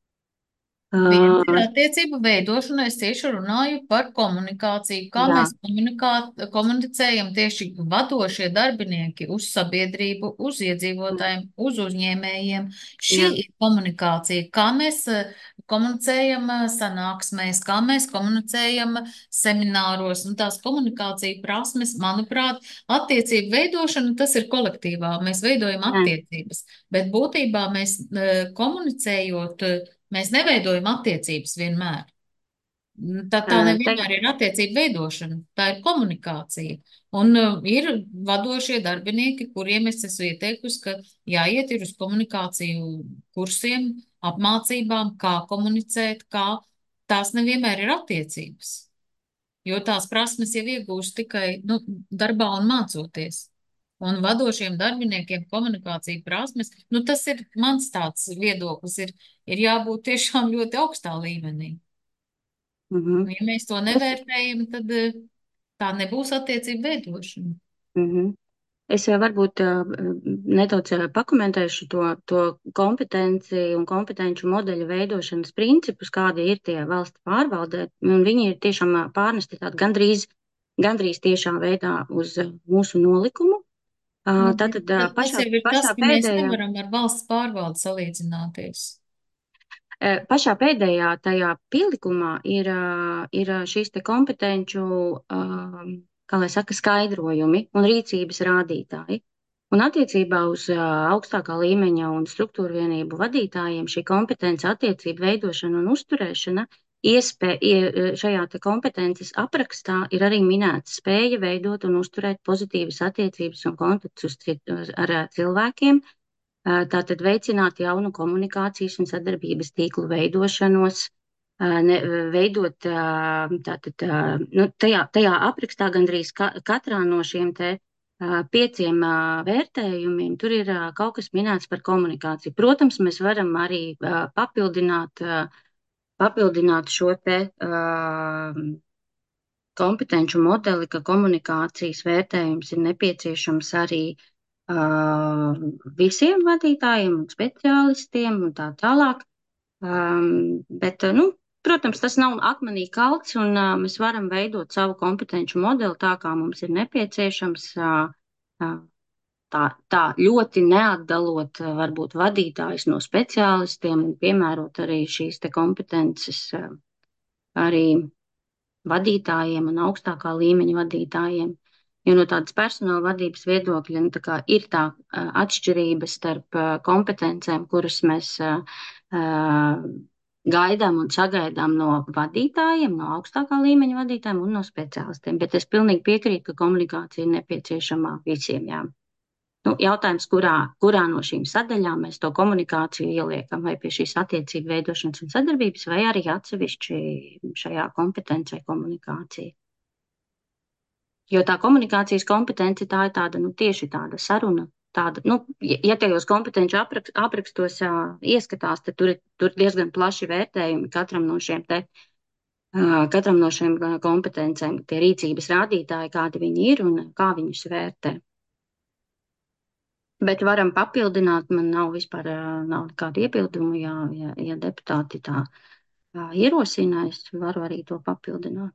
Speaker 1: Viens ir
Speaker 14: Ā,
Speaker 1: attiecību veidošana, es tieši runāju par komunikāciju, kā
Speaker 14: Jā,
Speaker 1: mēs komunikā- komunicējam tieši vadošie darbinieki uz sabiedrību, uz iedzīvotājiem, uz uzņēmējiem. Šī
Speaker 14: jā,
Speaker 1: ir komunikācija, kā mēs eh, komunicējam eh, sanāksmēs, kā mēs komunicējam semināros, un tās komunikācija prasmes, manuprāt, attiecību veidošana, tas ir kolektīvā, mēs veidojam
Speaker 14: jā,
Speaker 1: attiecības, bet būtībā mēs eh, komunicējot, eh, mēs neveidojam attiecības vienmēr. Tā, tā
Speaker 14: ā, te,
Speaker 1: nevienmēr ir attiecība veidošana, tā ir komunikācija. Un uh, ir vadošie darbinieki, kuriem es esmu ieteikusi, ka jāiet ir uz komunikāciju kursiem, apmācībām, kā komunicēt, kā tās nevienmēr ir attiecības. Jo tās prasmes jau iegūst tikai nu, darbā un mācoties. Un vadošiem darbiniekiem komunikācija prasmes, nu tas ir mans tāds viedoklis, ir, ir jābūt tiešām ļoti augstā līmenī.
Speaker 14: mhm.
Speaker 1: Un, ja mēs to
Speaker 14: Es,
Speaker 1: nevērtējam, tad eh, tā nebūs attiecība veidošana.
Speaker 14: mhm. Es jau varbūt ā, nedaudz ā, pakomentēšu to, to kompetenci un kompetenču modeļu veidošanas principus, kādi ir tie valsts pārvaldē. Un viņi ir tiešām ā, pārnesti tādi gandrīz, gandrīz tiešā veidā uz ā, mūsu nolikumu. Ā,
Speaker 1: Nu, bet
Speaker 14: Tātad ā,
Speaker 1: tad tas
Speaker 14: pašā,
Speaker 1: jau ir tas,
Speaker 14: pašā
Speaker 1: ka mēs
Speaker 14: pēdējā.
Speaker 1: nevaram ar valsts pārvaldu salīdzināties.
Speaker 14: E, Pašā pēdējā tajā pielikumā ir, ā, ir ā, šīs te kompetenču, ā, kā lai saka, skaidrojumi un rīcības rādītāji. Un attiecībā uz ā, augstākā līmeņa un struktūra vienību vadītājiem šī kompetence attiecību veidošana un uzturēšana iespē, ie- šajā te kompetences aprakstā ir arī minēta spēja veidot un uzturēt pozitīvas attiecības un kontaktus cit- ar ā, cilvēkiem, Ā, Tātad veicināt jaunu komunikācijas un sadarbības tīklu veidošanos, ā, ne, veidot ā, tātad, ā, nu, tajā, tajā aprakstā gandrīz ka, katrā no šiem te ā, pieciem ā, vērtējumiem tur ir ā, kaut kas minēts par komunikāciju. Protams, mēs varam arī ā, papildināt, ā, papildināt šo te ā, kompetenču modeli, ka komunikācijas vērtējums ir nepieciešams arī uh, visiem vadītājiem un speciālistiem un tā tālāk. Um, bet, uh, nu, protams, tas nav akmenī kalts, un uh, mēs varam veidot savu kompetenču modeli tā, kā mums ir nepieciešams, uh, uh, tā, tā ļoti neatdalot uh, varbūt vadītājus no speciālistiem un piemērot arī šīs te kompetences uh, arī vadītājiem un augstākā līmeņa vadītājiem. Jo no tādas personāla vadības viedokļa nu, tā kā ir tā uh, atšķirība starp uh, kompetencēm, kuras mēs uh, uh, gaidām un sagaidām no vadītājiem, no augstākā līmeņa vadītājiem un no speciālistiem. Bet es pilnīgi piekrītu, ka komunikācija ir nepieciešama visiem. Jā. Nu, jautājums, kurā, kurā no šīm sadaļām mēs to komunikāciju ieliekam, vai pie šīs attiecību veidošanas un sadarbības, vai arī atsevišķi šajā kompetencē komunikācija. Jo tā komunikācijas kompetence tā ir tāda, nu, tieši tāda saruna. Tāda, nu, ja ja tajos kompetenci aprak, aprakstos ā, ieskatās, tad tur ir tur diezgan plaši vērtējumi katram no šiem te, ā, katram no šiem ā, kompetencēm, tie rīcības rādītāji, kādi viņi ir un kā viņus vērtē. Bet varam papildināt, man nav vispār ā, nav nekādu iebildumu, ja, ja, ja deputāti tā ā, ierosina, es varu arī to papildināt.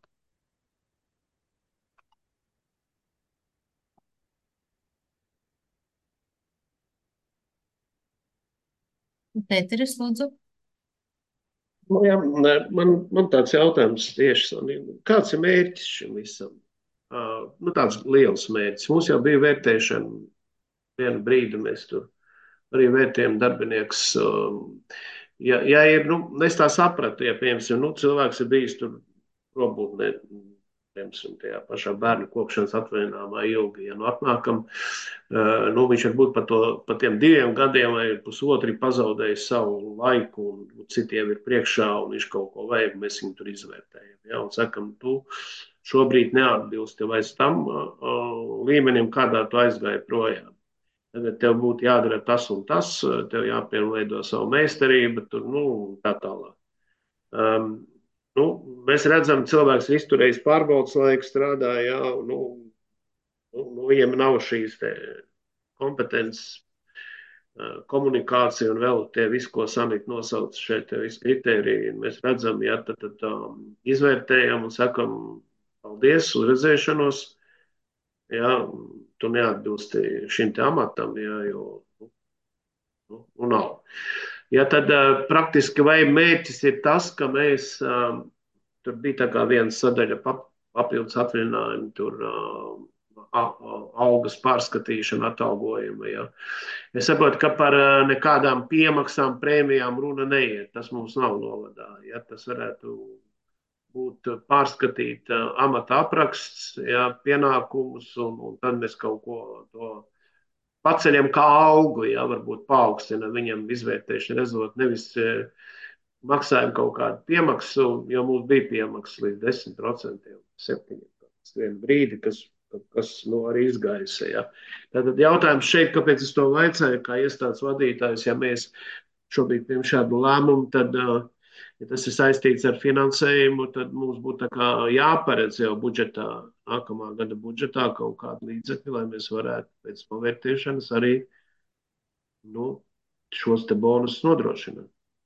Speaker 1: Pēteris, lūdzu.
Speaker 8: Nu, jā, man, man tāds jautājums tieši, Sonija, kāds ir mērķis šim visam? Uh, nu, tāds liels mērķis. Mums jau bija vērtēšana vienu brīdi, mēs tur arī vērtējam darbinieks. Um, ja, ja ir, nu, es tā sapratu, ja, piemēram, nu, cilvēks ir bijis tur probūtnē, piemēram, tajā pašā bērnu kopšanas atvaļinājumā ilgi, ja nu atnākam, uh, nu, viņš varbūt pa, to, pa tiem diviem gadiem vai pusotri pazaudējis savu laiku, un citiem ir priekšā, un viņš kaut ko vajag, mēs viņu tur izvērtējam. Ja, un sakam, tu šobrīd neatbilsti vairs tam uh, līmenim, kādā tu aizgāji projām. Tagad tev būtu jādara tas un tas, tev jāpielveido savu meistarību, tur, nu, tā tālāk. Um, Nu, mēs redzam, cilvēks ir izturējis pārbaudas laiku, strādā, jā, nu, nu, nu, viņiem nav šīs te kompetences, komunikācija un vēl tie visi, ko Sanita nosauc šeit, tie visi kriteriji. Mēs redzam, ja tad, tad um, izvērtējam un sakam paldies uz redzēšanos, ja, tu neatbilsti šim te amatam, ja, jo, nu, nu nav. Ja tad uh, praktiski vai mērķis ir tas, ka mēs, uh, tur bija tā kā viena sadaļa pap, papildus atvaļinājumi, tur uh, algas pārskatīšana, atalgojuma. Ja. Es saprotu, ka par uh, nekādām piemaksām, prēmijām runa neiet. Tas mums nav novadā. Ja. Tas varētu būt pārskatīt uh, amata apraksts, ja, pienākumus, un, un tad mēs kaut ko to paceļam kā algu, ja, varbūt paaugstina viņam izvērtēšana rezultātu, nevis uh, maksājam kaut kādu piemaksu, jo mums bija piemaksas līdz desmit procentiem, septiņiem procentiem vienu brīdi, kas, kas nu, arī izgaisa. Ja. Tātad jautājums šeit, kāpēc es to vaicāju, kā iestādes vadītājs, ja mēs šobrīd piem šādu lēmumu, tad, ja tas ir saistīts ar finansējumu, tad mums būtu tā kā jāparedz jau budžetā, nākamā gada budžetā kaut kādu līdzekļu, lai mēs varētu pēc novērtēšanas arī nu, šos te bonus nodrošināt.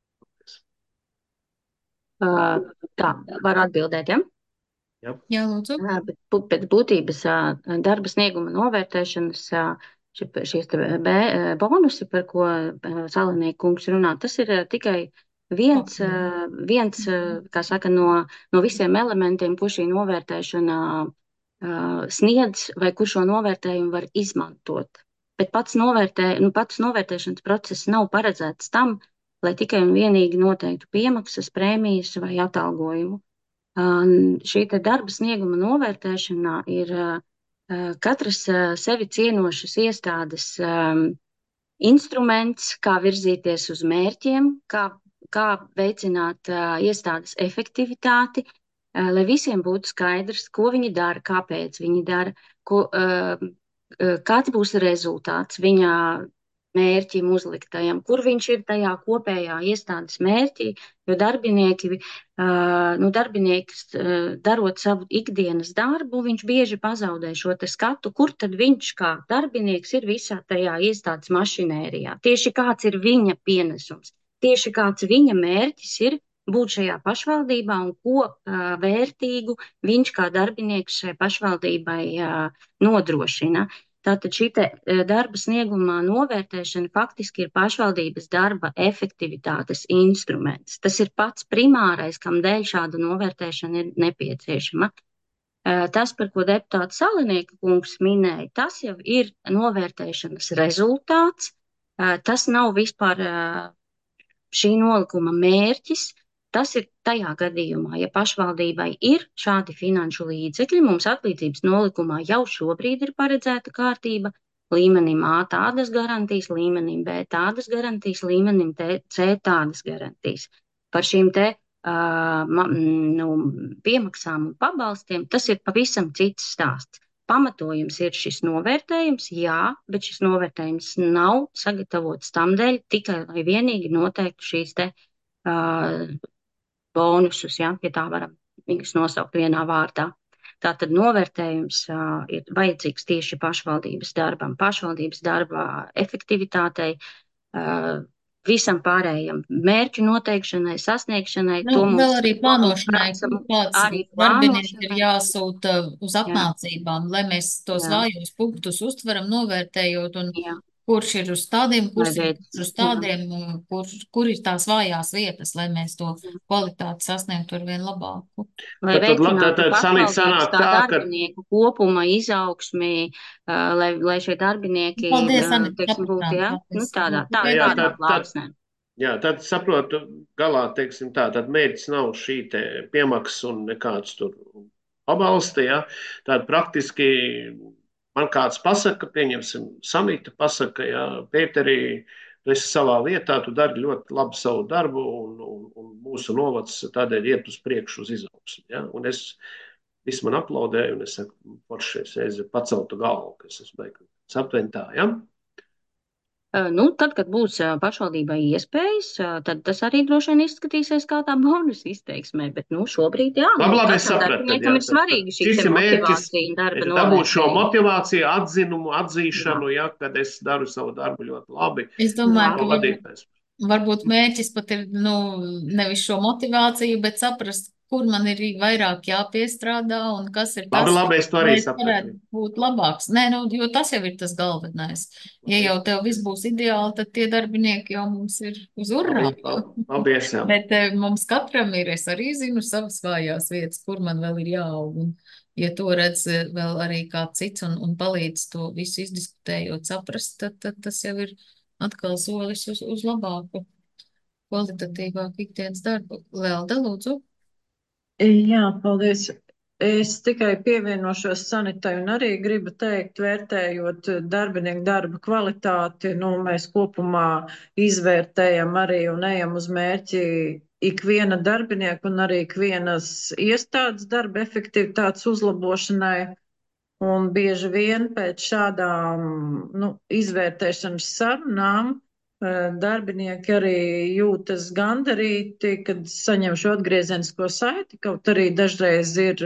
Speaker 14: Uh, tā, var atbildēt, ja?
Speaker 8: Jā,
Speaker 1: Jā lūdzu.
Speaker 14: Uh, bet pu- pēc būtības uh, darba snieguma novērtēšanas uh, ši- šīs te B, uh, bonusi, par ko uh, Salinieka kungs runā, tas ir uh, tikai viens, uh, viens uh, kā saka, no, no visiem elementiem, ko šī novērtēšana uh, sniedz vai kur šo novērtējumu var izmantot. Bet pats, novērtē, nu, pats novērtēšanas process nav paredzēts tam, lai tikai un vienīgi noteiktu piemaksas, prēmijas vai atalgojumu. Um, šī te darba snieguma novērtēšanā ir uh, katras uh, sevi cienošas iestādes um, instruments, kā virzīties uz mērķiem, kā, kā veicināt uh, iestādes efektivitāti, uh, lai visiem būtu skaidrs, ko viņi dara, kāpēc viņi dara, ko, uh, uh, kāds būs rezultāts viņa mērķim uzliktajam, kur viņš ir tajā kopējā iestādes mērķī, jo darbinieki, uh, nu, darbinieks, uh, darot savu ikdienas darbu, viņš bieži pazaudē šo te skatu, kur tad viņš kā darbinieks ir visā tajā iestādes mašinērijā. Tieši kāds ir viņa pienesums, tieši kāds viņa mērķis ir būt šajā pašvaldībā un ko uh, vērtīgu viņš kā darbinieks šai pašvaldībai uh, nodrošina. Tātad šī te darba sniegumā novērtēšana faktiski ir pašvaldības darba efektivitātes instruments. Tas ir pats primārais, kam dēļ šāda novērtēšana ir nepieciešama. Tas, par ko deputāts Salinieka kungs minēja, tas jau ir novērtēšanas rezultāts. Tas nav vispār šī nolikuma mērķis. Tas ir tajā gadījumā, ja pašvaldībai ir šādi finanšu līdzekļi, mums atlīdzības nolikumā jau šobrīd ir paredzēta kārtība, līmenim A tādas garantijas, līmenim B tādas garantijas, līmenim C tādas garantijas. Par šīm te uh, nu, piemaksām un pabalstiem tas ir pavisam cits stāsts. Pamatojums ir šis novērtējums, jā, bet šis novērtējums nav sagatavots tam dēļ, tikai lai vienīgi noteiktu šīs te uh, bonusus, ja, ja tā varam viņus nosaukt vienā vārdā. Tātad novērtējums uh, ir vajadzīgs tieši pašvaldības darbam, pašvaldības darba efektivitātei, uh, visam pārējiem mērķu noteikšanai, sasniegšanai.
Speaker 1: Nu,
Speaker 8: to
Speaker 1: vēl
Speaker 8: mums
Speaker 1: arī plānošanai, kur kāds
Speaker 14: arī
Speaker 1: darbinieks ir
Speaker 14: plānošanai.
Speaker 1: jāsūta uz
Speaker 14: Jā.
Speaker 1: apmācībām, lai mēs tos
Speaker 14: Jā.
Speaker 1: vājos punktus uztveram, novērtējot, un
Speaker 14: Jā.
Speaker 1: kurš ir uz tādiem kursiem,
Speaker 14: Vajag-
Speaker 1: kurš uz
Speaker 14: jā.
Speaker 1: tādiem, kur, kur ir tās vājās vietas, lai mēs to
Speaker 14: Jā.
Speaker 1: kvalitāti sasniegtu ar vien labāku.
Speaker 14: Lai
Speaker 8: Tad- tad la-
Speaker 14: veicinātu
Speaker 8: tad- tad sanāk-
Speaker 14: pašvaldības
Speaker 8: sanāk
Speaker 14: kā
Speaker 8: tā, ka-
Speaker 14: darbinieku kopuma izaugsmi, uh, lai, lai šie darbinieki,
Speaker 1: Paldies,
Speaker 14: uh,
Speaker 1: Anita,
Speaker 14: teiksim, būtu,
Speaker 1: sapratām,
Speaker 14: jā,
Speaker 1: paldies.
Speaker 14: nu tādā, tā,
Speaker 1: Jā,
Speaker 8: jā,
Speaker 14: tādā
Speaker 8: tad- tad-
Speaker 14: plāksnē.
Speaker 8: Jā, tad saprotu, galā, teiksim tā, tad mērķis nav šī te piemaksas un nekāds tur pabalsti, ja. Tad praktiski man kāds pasaka, pieņemsim, Sanita pasaka, ja, Pēterī, tu esi savā vietā, tu dari ļoti labi savu darbu, un, un, un mūsu novads tādēļ iet uz priekšu uz izaugsmi, ja. Un es, viss man aplaudēju, un es saku, forši es reizi paceltu galvu, ka es esmu beigts. Aptuveni tā, ja?
Speaker 14: Uh, Nu, tad, kad būs uh, pašvaldībai iespējas, uh, tad tas arī droši vien izskatīsies kā tā bonusa izteiksmē. Bet nu, šobrīd, jā,
Speaker 8: Labi,
Speaker 14: nu,
Speaker 8: labi, es
Speaker 14: katram
Speaker 8: sapratu. Tad, jā,
Speaker 14: darbiniekam ir
Speaker 8: tad, tad
Speaker 14: svarīga šī
Speaker 8: šis
Speaker 14: te
Speaker 8: ir mērķis,
Speaker 14: motivācija un darba
Speaker 8: dabūt šo
Speaker 14: novērtējuma.
Speaker 8: motivāciju, atzinumu,
Speaker 14: Jā,
Speaker 8: atzīšanu, ja, kad es daru savu darbu ļoti labi.
Speaker 1: Es domāju,
Speaker 14: jā.
Speaker 1: ka
Speaker 8: To
Speaker 1: varbūt,
Speaker 8: vadītājs.
Speaker 1: varbūt mērķis pat ir, nu, nevis šo motivāciju, bet saprast, kur man ir vairāk jāpiestrādā un kas ir
Speaker 8: Labi,
Speaker 1: tas,
Speaker 8: labi, es to
Speaker 1: lai
Speaker 8: arī
Speaker 1: es
Speaker 8: sapratu.
Speaker 1: varētu būt labāks. Nē, nu, jo tas jau ir tas galvenais. Ja jau tev viss būs ideāli, tad tie darbinieki jau mums ir uz urā.
Speaker 8: Labi, labi, paldies, jā.
Speaker 1: Bet eh, mums katram ir, es arī zinu savas vājās vietas, kur man vēl ir jāaug. Un, ja to redz eh, vēl arī kāds cits un, un palīdz to visu izdiskutējot, saprast, tad, tad tas jau ir atkal solis uz, uz labāku, kvalitatīvāku ikdienas darbu. Lelda, lūdzu.
Speaker 15: Jā, paldies. Es tikai pievienošos Sanitai un arī gribu teikt, vērtējot darbinieku darba kvalitāti, nu, mēs kopumā izvērtējam arī un ejam uz mērķi ikviena darbinieka un arī ikvienas iestādes darba efektivitātes uzlabošanai. Un bieži vien pēc šādām nu, izvērtēšanas sarunām darbinieki arī jūtas gandarīti, kad saņem šo atgriezenisko saiti, kaut arī dažreiz ir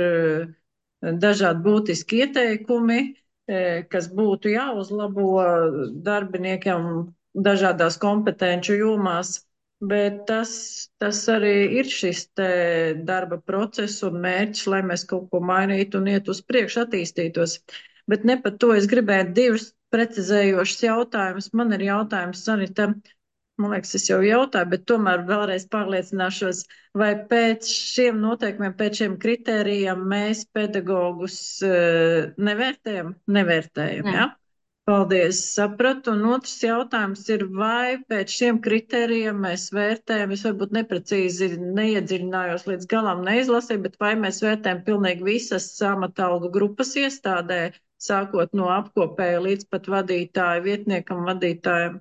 Speaker 15: dažādi būtiski ieteikumi, kas būtu jāuzlabo darbiniekiem dažādās kompetenču jomās, bet tas, tas arī ir šis te darba process un mērķis, lai mēs kaut ko mainītu un iet uz priekšu attīstītos. Bet ne par to es gribētu divus precizējošs jautājums. Man ir jautājums, Sanita, man liekas, es jau jautāju, bet tomēr vēlreiz pārliecināšos, vai pēc šiem noteikumiem, pēc šiem kritērijiem mēs pedagogus uh, nevērtējam? Nevērtējam,
Speaker 14: Nē.
Speaker 15: jā? Paldies, sapratu. Un otrs jautājums ir, vai pēc šiem kritērijiem mēs vērtējam, es varbūt neprecīzi neiedziļinājos līdz galam neizlasīju, bet vai mēs vērtējam pilnīgi visas amatalgu grupas iestādē, sākot no apkopēja līdz pat vadītāju, vietniekam, vadītājiem?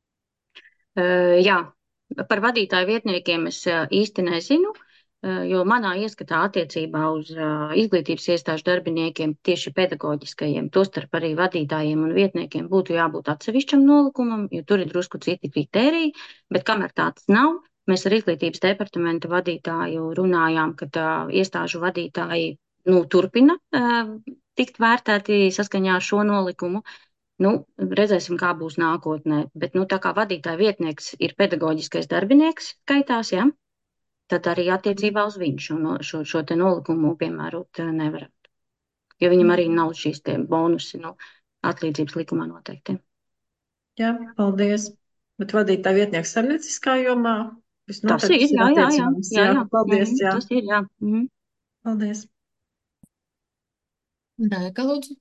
Speaker 14: Uh, jā, par vadītāju vietniekiem es uh, īsti nezinu, uh, jo manā ieskatā attiecībā uz uh, izglītības iestāžu darbiniekiem, tieši pedagoģiskajiem, tostarp arī vadītājiem un vietniekiem būtu jābūt atsevišķam nolikumam, jo tur ir drusku citi kritēriji, bet kamēr tāds nav, mēs ar izglītības departamenta vadītāju runājām, ka uh, iestāžu vadītāji nu, turpina uh, tikt vērtēti saskaņā ar šo nolikumu. Nu, redzēsim, kā būs nākotnē. Bet, nu, tā kā vadītāja vietnieks ir pedagoģiskais darbinieks, skaitās, ja, tad arī attiecībā uz viņu šo, šo, šo te nolikumu piemērot nevarētu. Jo viņam arī nav šīs tie bonusi, nu, atlīdzības likumā noteikti.
Speaker 15: Jā, paldies. Bet vadītāja vietnieks saimnieciskā jomā
Speaker 14: Tas ir, jā, jā, jā, jā, jā.
Speaker 15: Paldies, jā.
Speaker 14: Tas ir, jā. Mm.
Speaker 15: Paldies.
Speaker 1: Dēka, lūdzu.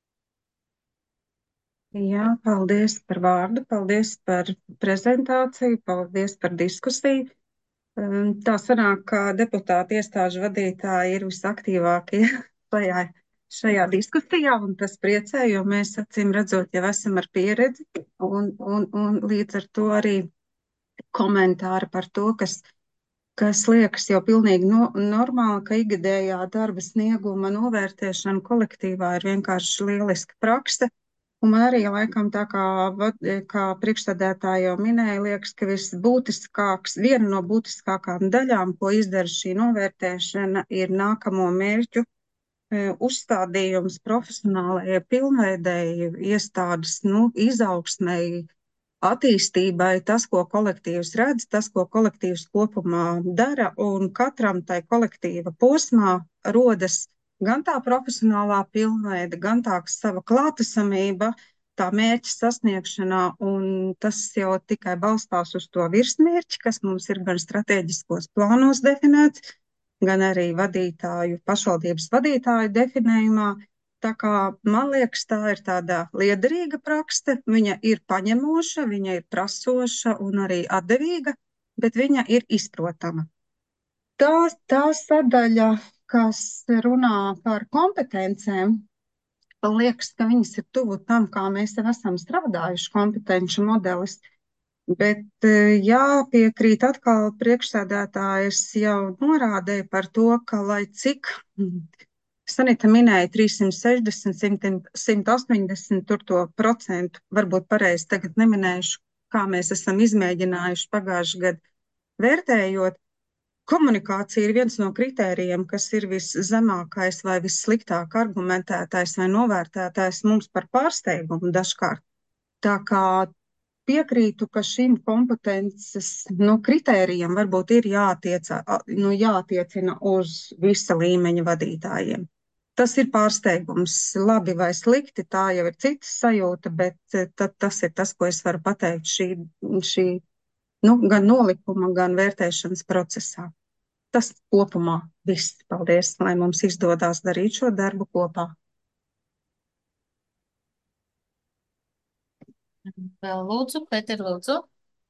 Speaker 6: Jā, paldies par vārdu, paldies par prezentāciju, paldies par diskusiju. Tā sanāk, ka deputāti iestāžu vadītāji ir visaktīvākie šajā, šajā diskusijā, un tas priecē, jo mēs acīm redzot jau esam ar pieredzi, un, un, un līdz ar to arī komentāri par to, kas, kas liekas jau pilnīgi no, normāli, ka ikgadējā darba snieguma novērtēšana kolektīvā ir vienkārši lieliska prakse. Un man arī laikam tā kā, kā priekšsēdētāja jau minēja, liekas, ka visbūtiskāks, viena no būtiskākām daļām, ko izdara šī novērtēšana, ir nākamo mērķu e, uzstādījums profesionālajai pilnveidēji, iestādes, nu, izaugsmēji, attīstībai, tas, ko kolektīvs redz, tas, ko kolektīvs kopumā dara, un katram tai kolektīva posmā rodas gan tā profesionālā pilnveida, gan tā sava klātesamība, tā mērķa sasniegšanā, un tas jau tikai balstās uz to virsmērķi, kas mums ir gan strateģiskos plānos definēts, gan arī vadītāju, pašvaldības vadītāju definējumā. Tā kā man liekas, tā ir tāda liederīga prakse, viņa ir paņemoša, viņa ir prasoša un arī atdevīga, bet viņa ir izprotama. Tā, tā sadaļa, kas runā par kompetencēm, man liekas, ka viņas ir tuvu tam, kā mēs jau esam strādājuši kompetenci modelis. Bet jāpiekrīt atkal priekšsēdētājs jau norādēja par to, ka lai cik
Speaker 16: Sanita minēja trīssimt sešdesmit, simt astoņdesmit, tur to procentu, varbūt pareizi tagad neminējuši, kā mēs esam izmēģinājuši pagājuši gadu vērtējot. Komunikācija ir viens no kritērijiem, kas ir viszemākais vai vissliktāk argumentētais vai novērtētais mums par pārsteigumu dažkārt. Tā kā piekrītu, ka šim kompetences nu, kritērijam varbūt ir jātieca, nu, jātiecina uz visa līmeņa vadītājiem. Tas ir pārsteigums, labi vai slikti, tā jau ir citas sajūta, bet tad tas ir tas, ko es varu pateikt šī, šī nu, gan nolikuma, gan vērtēšanas procesā. Tas kopumā viss. Paldies, lai mums izdodās darīt šo darbu kopā.
Speaker 1: Vēl lūdzu, Pēter, lūdzu.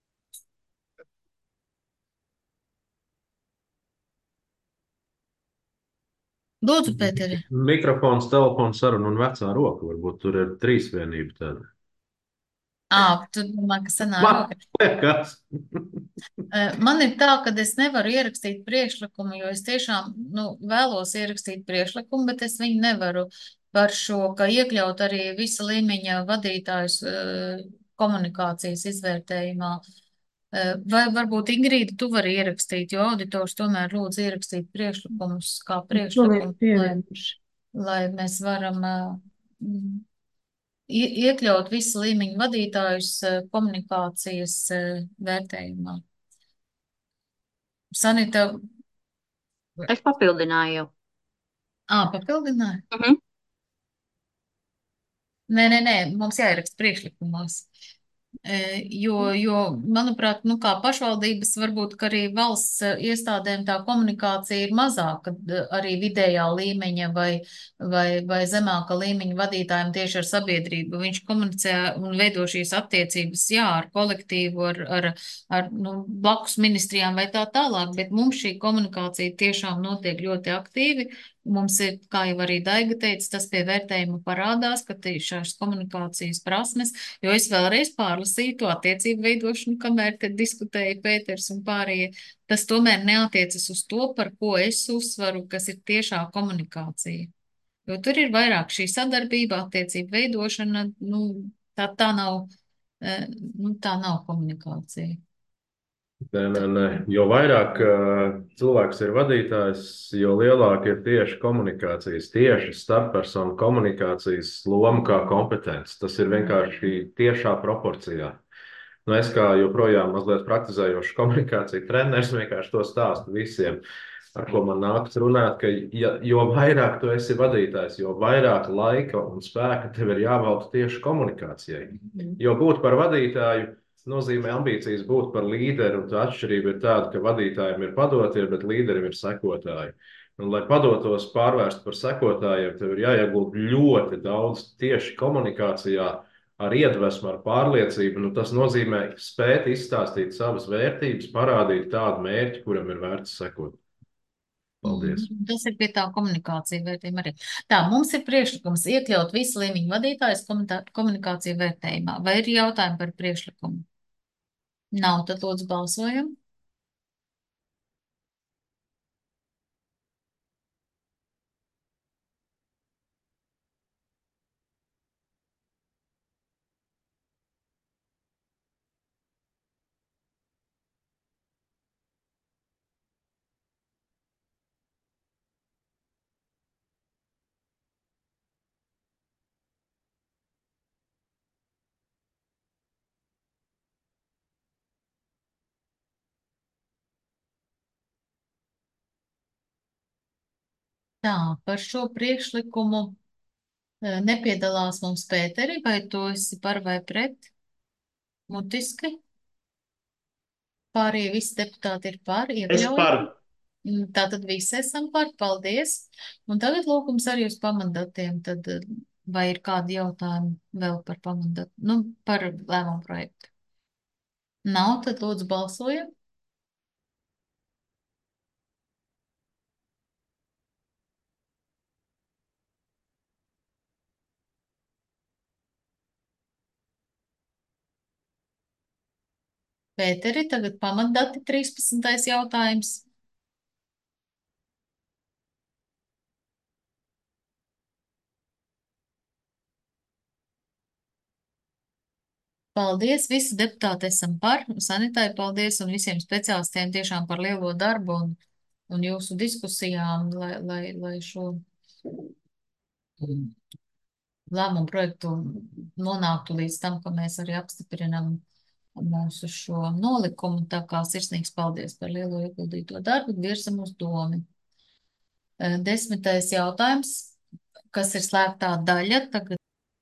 Speaker 1: Lūdzu, Pēteri.
Speaker 3: Mikrofons, telefons, saruna un vecā roka. Varbūt tur ir trīs vienība tāda.
Speaker 1: Ā, tu domā, ka senā
Speaker 3: Man
Speaker 1: roka.
Speaker 3: liekas.
Speaker 1: Man ir tā, ka es nevaru ierakstīt priekšlikumu, jo es tiešām nu, vēlos ierakstīt priekšlikumu, bet es viņu nevaru par šo, ka iekļaut arī visa līmeņa vadītājus eh, komunikācijas izvērtējumā. Eh, Vai varbūt Ingrīda, tu vari ierakstīt, jo auditors tomēr lūdz ierakstīt priekšlikumus kā
Speaker 16: To ir
Speaker 1: priekšlikumu, lai,
Speaker 16: pievienojuši.
Speaker 1: lai mēs varam eh, mm, ie- iekļaut visa līmeņa vadītājus eh, komunikācijas eh, vērtējumā. Sanita,
Speaker 14: Es papildināju jau.
Speaker 1: ā, papildināja?
Speaker 14: Mhm.
Speaker 1: Nē, nē, nē, mums jāieraksta priekšlikumos. E, Jo, jo, manuprāt, nu, kā pašvaldības, varbūt ka arī valsts e, iestādēm tā komunikācija ir mazāka, d- arī vidējā līmeņa vai, vai, vai zemāka līmeņa vadītājiem tieši ar sabiedrību. Viņš komunicē un veido šīs attiecības, jā, ar kolektīvu, ar, ar, ar nu, blakus ministrijām vai tā tālāk, bet mums šī komunikācija tiešām notiek ļoti aktīvi. Mums ir, kā jau arī Daiga teica, tas pie vērtējuma parādās, ka šīs komunikācijas prasmes, jo es vēlreiz pārlasīju to attiecību veidošanu, kamēr te diskutēja Pēters un pārējie. Tas tomēr neatiecas uz to, par ko es uzsvaru, kas ir tiešā komunikācija. Jo tur ir vairāk šī sadarbība, attiecību veidošana, nu, tā, tā nav, eh, nu, tā nav komunikācija.
Speaker 3: Nē, nē, nē. Jo vairāk uh, cilvēks ir vadītājs, jo lielāka ir tieši komunikācijas, tieši starppersonu komunikācijas loma kā kompetence. Tas ir vienkārši tiešā proporcijā. Nu, es kā joprojām mazliet praktizējošs komunikāciju treneris vienkārši to stāstu visiem, ar ko man nākas runāt, ka ja, jo vairāk tu esi vadītājs, jo vairāk laika un spēka tev ir jāvelta tieši komunikācijai. Jo būt par vadītāju nozīmē ambīcijas būt par līderi, un tā atšķirība ir tāda, ka vadītājiem ir padotie, bet līderim ir sekotāji. Un, lai padotos pārvērst par sekotājiem, tev ir jāiegūt ļoti daudz tieši komunikācijā ar iedvesmu, ar pārliecību. Nu, tas nozīmē spēt izstāstīt savas vērtības, parādīt tādu mērķi, kuram ir vērts sekot. Paldies.
Speaker 1: Mm, Tas ir pie tā komunikācija vērtējuma arī. Tā, mums ir priekšlikums iekļaut visu līmeņu vadītājus komunikā- komunikāciju vērtējumā. Vai ir jautājumi par priekšlikumu? Nav, tad lūdzu balsojam. Tā, par šo priekšlikumu eh, nepiedalās mums Pēteri, vai tu esi par vai pret? Mutiski. Pārējie visi deputāti ir par,
Speaker 8: Es
Speaker 1: iekļaujam.
Speaker 8: par.
Speaker 1: Mm, Tātad visi esam par, paldies. Un tagad lūkums arī uz pamatdatiem, tad eh, vai ir kādi jautājumi vēl par pamatdatu, nu, par lēmumu projektu? Nav, tad lūdzu balsojam. Pēteri, tagad pamatdati trīspadsmitais jautājums. Paldies, visi deputāti esam par, Sanitai paldies un visiem speciālistiem tiešām par lielo darbu un, un jūsu diskusijām, lai, lai, lai šo lēmumu projektu nonāktu līdz tam, ka mēs arī apstiprinam mūsu šo nolikumu. Tā kā sirsnīgs paldies par lielo ieguldīto darbu, virsam uz domu. Desmitais jautājums, kas ir slēgtā daļa, tagad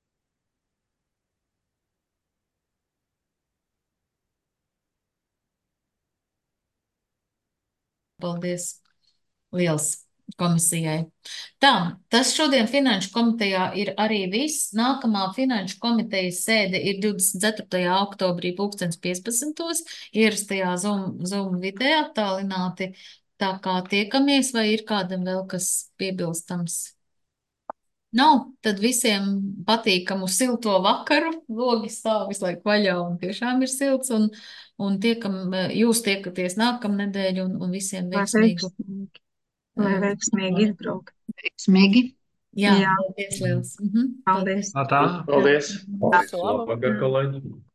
Speaker 1: paldies liels komisijai. Tā, tas šodien Finanšu komitejā ir arī viss. Nākamā Finanšu komitejas sēde ir divdesmit ceturtajā oktobrī pulkstens piecpadsmitos ierastajā Zoom, Zoom vidē attālināti. Tā kā tiekamies, vai ir kādam vēl kas piebilstams? Nav, tad visiem patīkamu silto vakaru. Logi stāv visu laiku vaļā un tiešām ir silts. Un, un tiekam, jūs tiekaties nākamnedēļ un, un visiem
Speaker 16: Lai
Speaker 1: veiksmīgu.
Speaker 16: veiksmīgi, lai
Speaker 1: um,
Speaker 16: veiksmīgi izbraukt. Veiksmīgi.
Speaker 1: Jā,
Speaker 16: Jā,
Speaker 1: paldies liels. Mhm,
Speaker 16: paldies.
Speaker 8: Tā, paldies.
Speaker 3: Labvakar, kolēģi!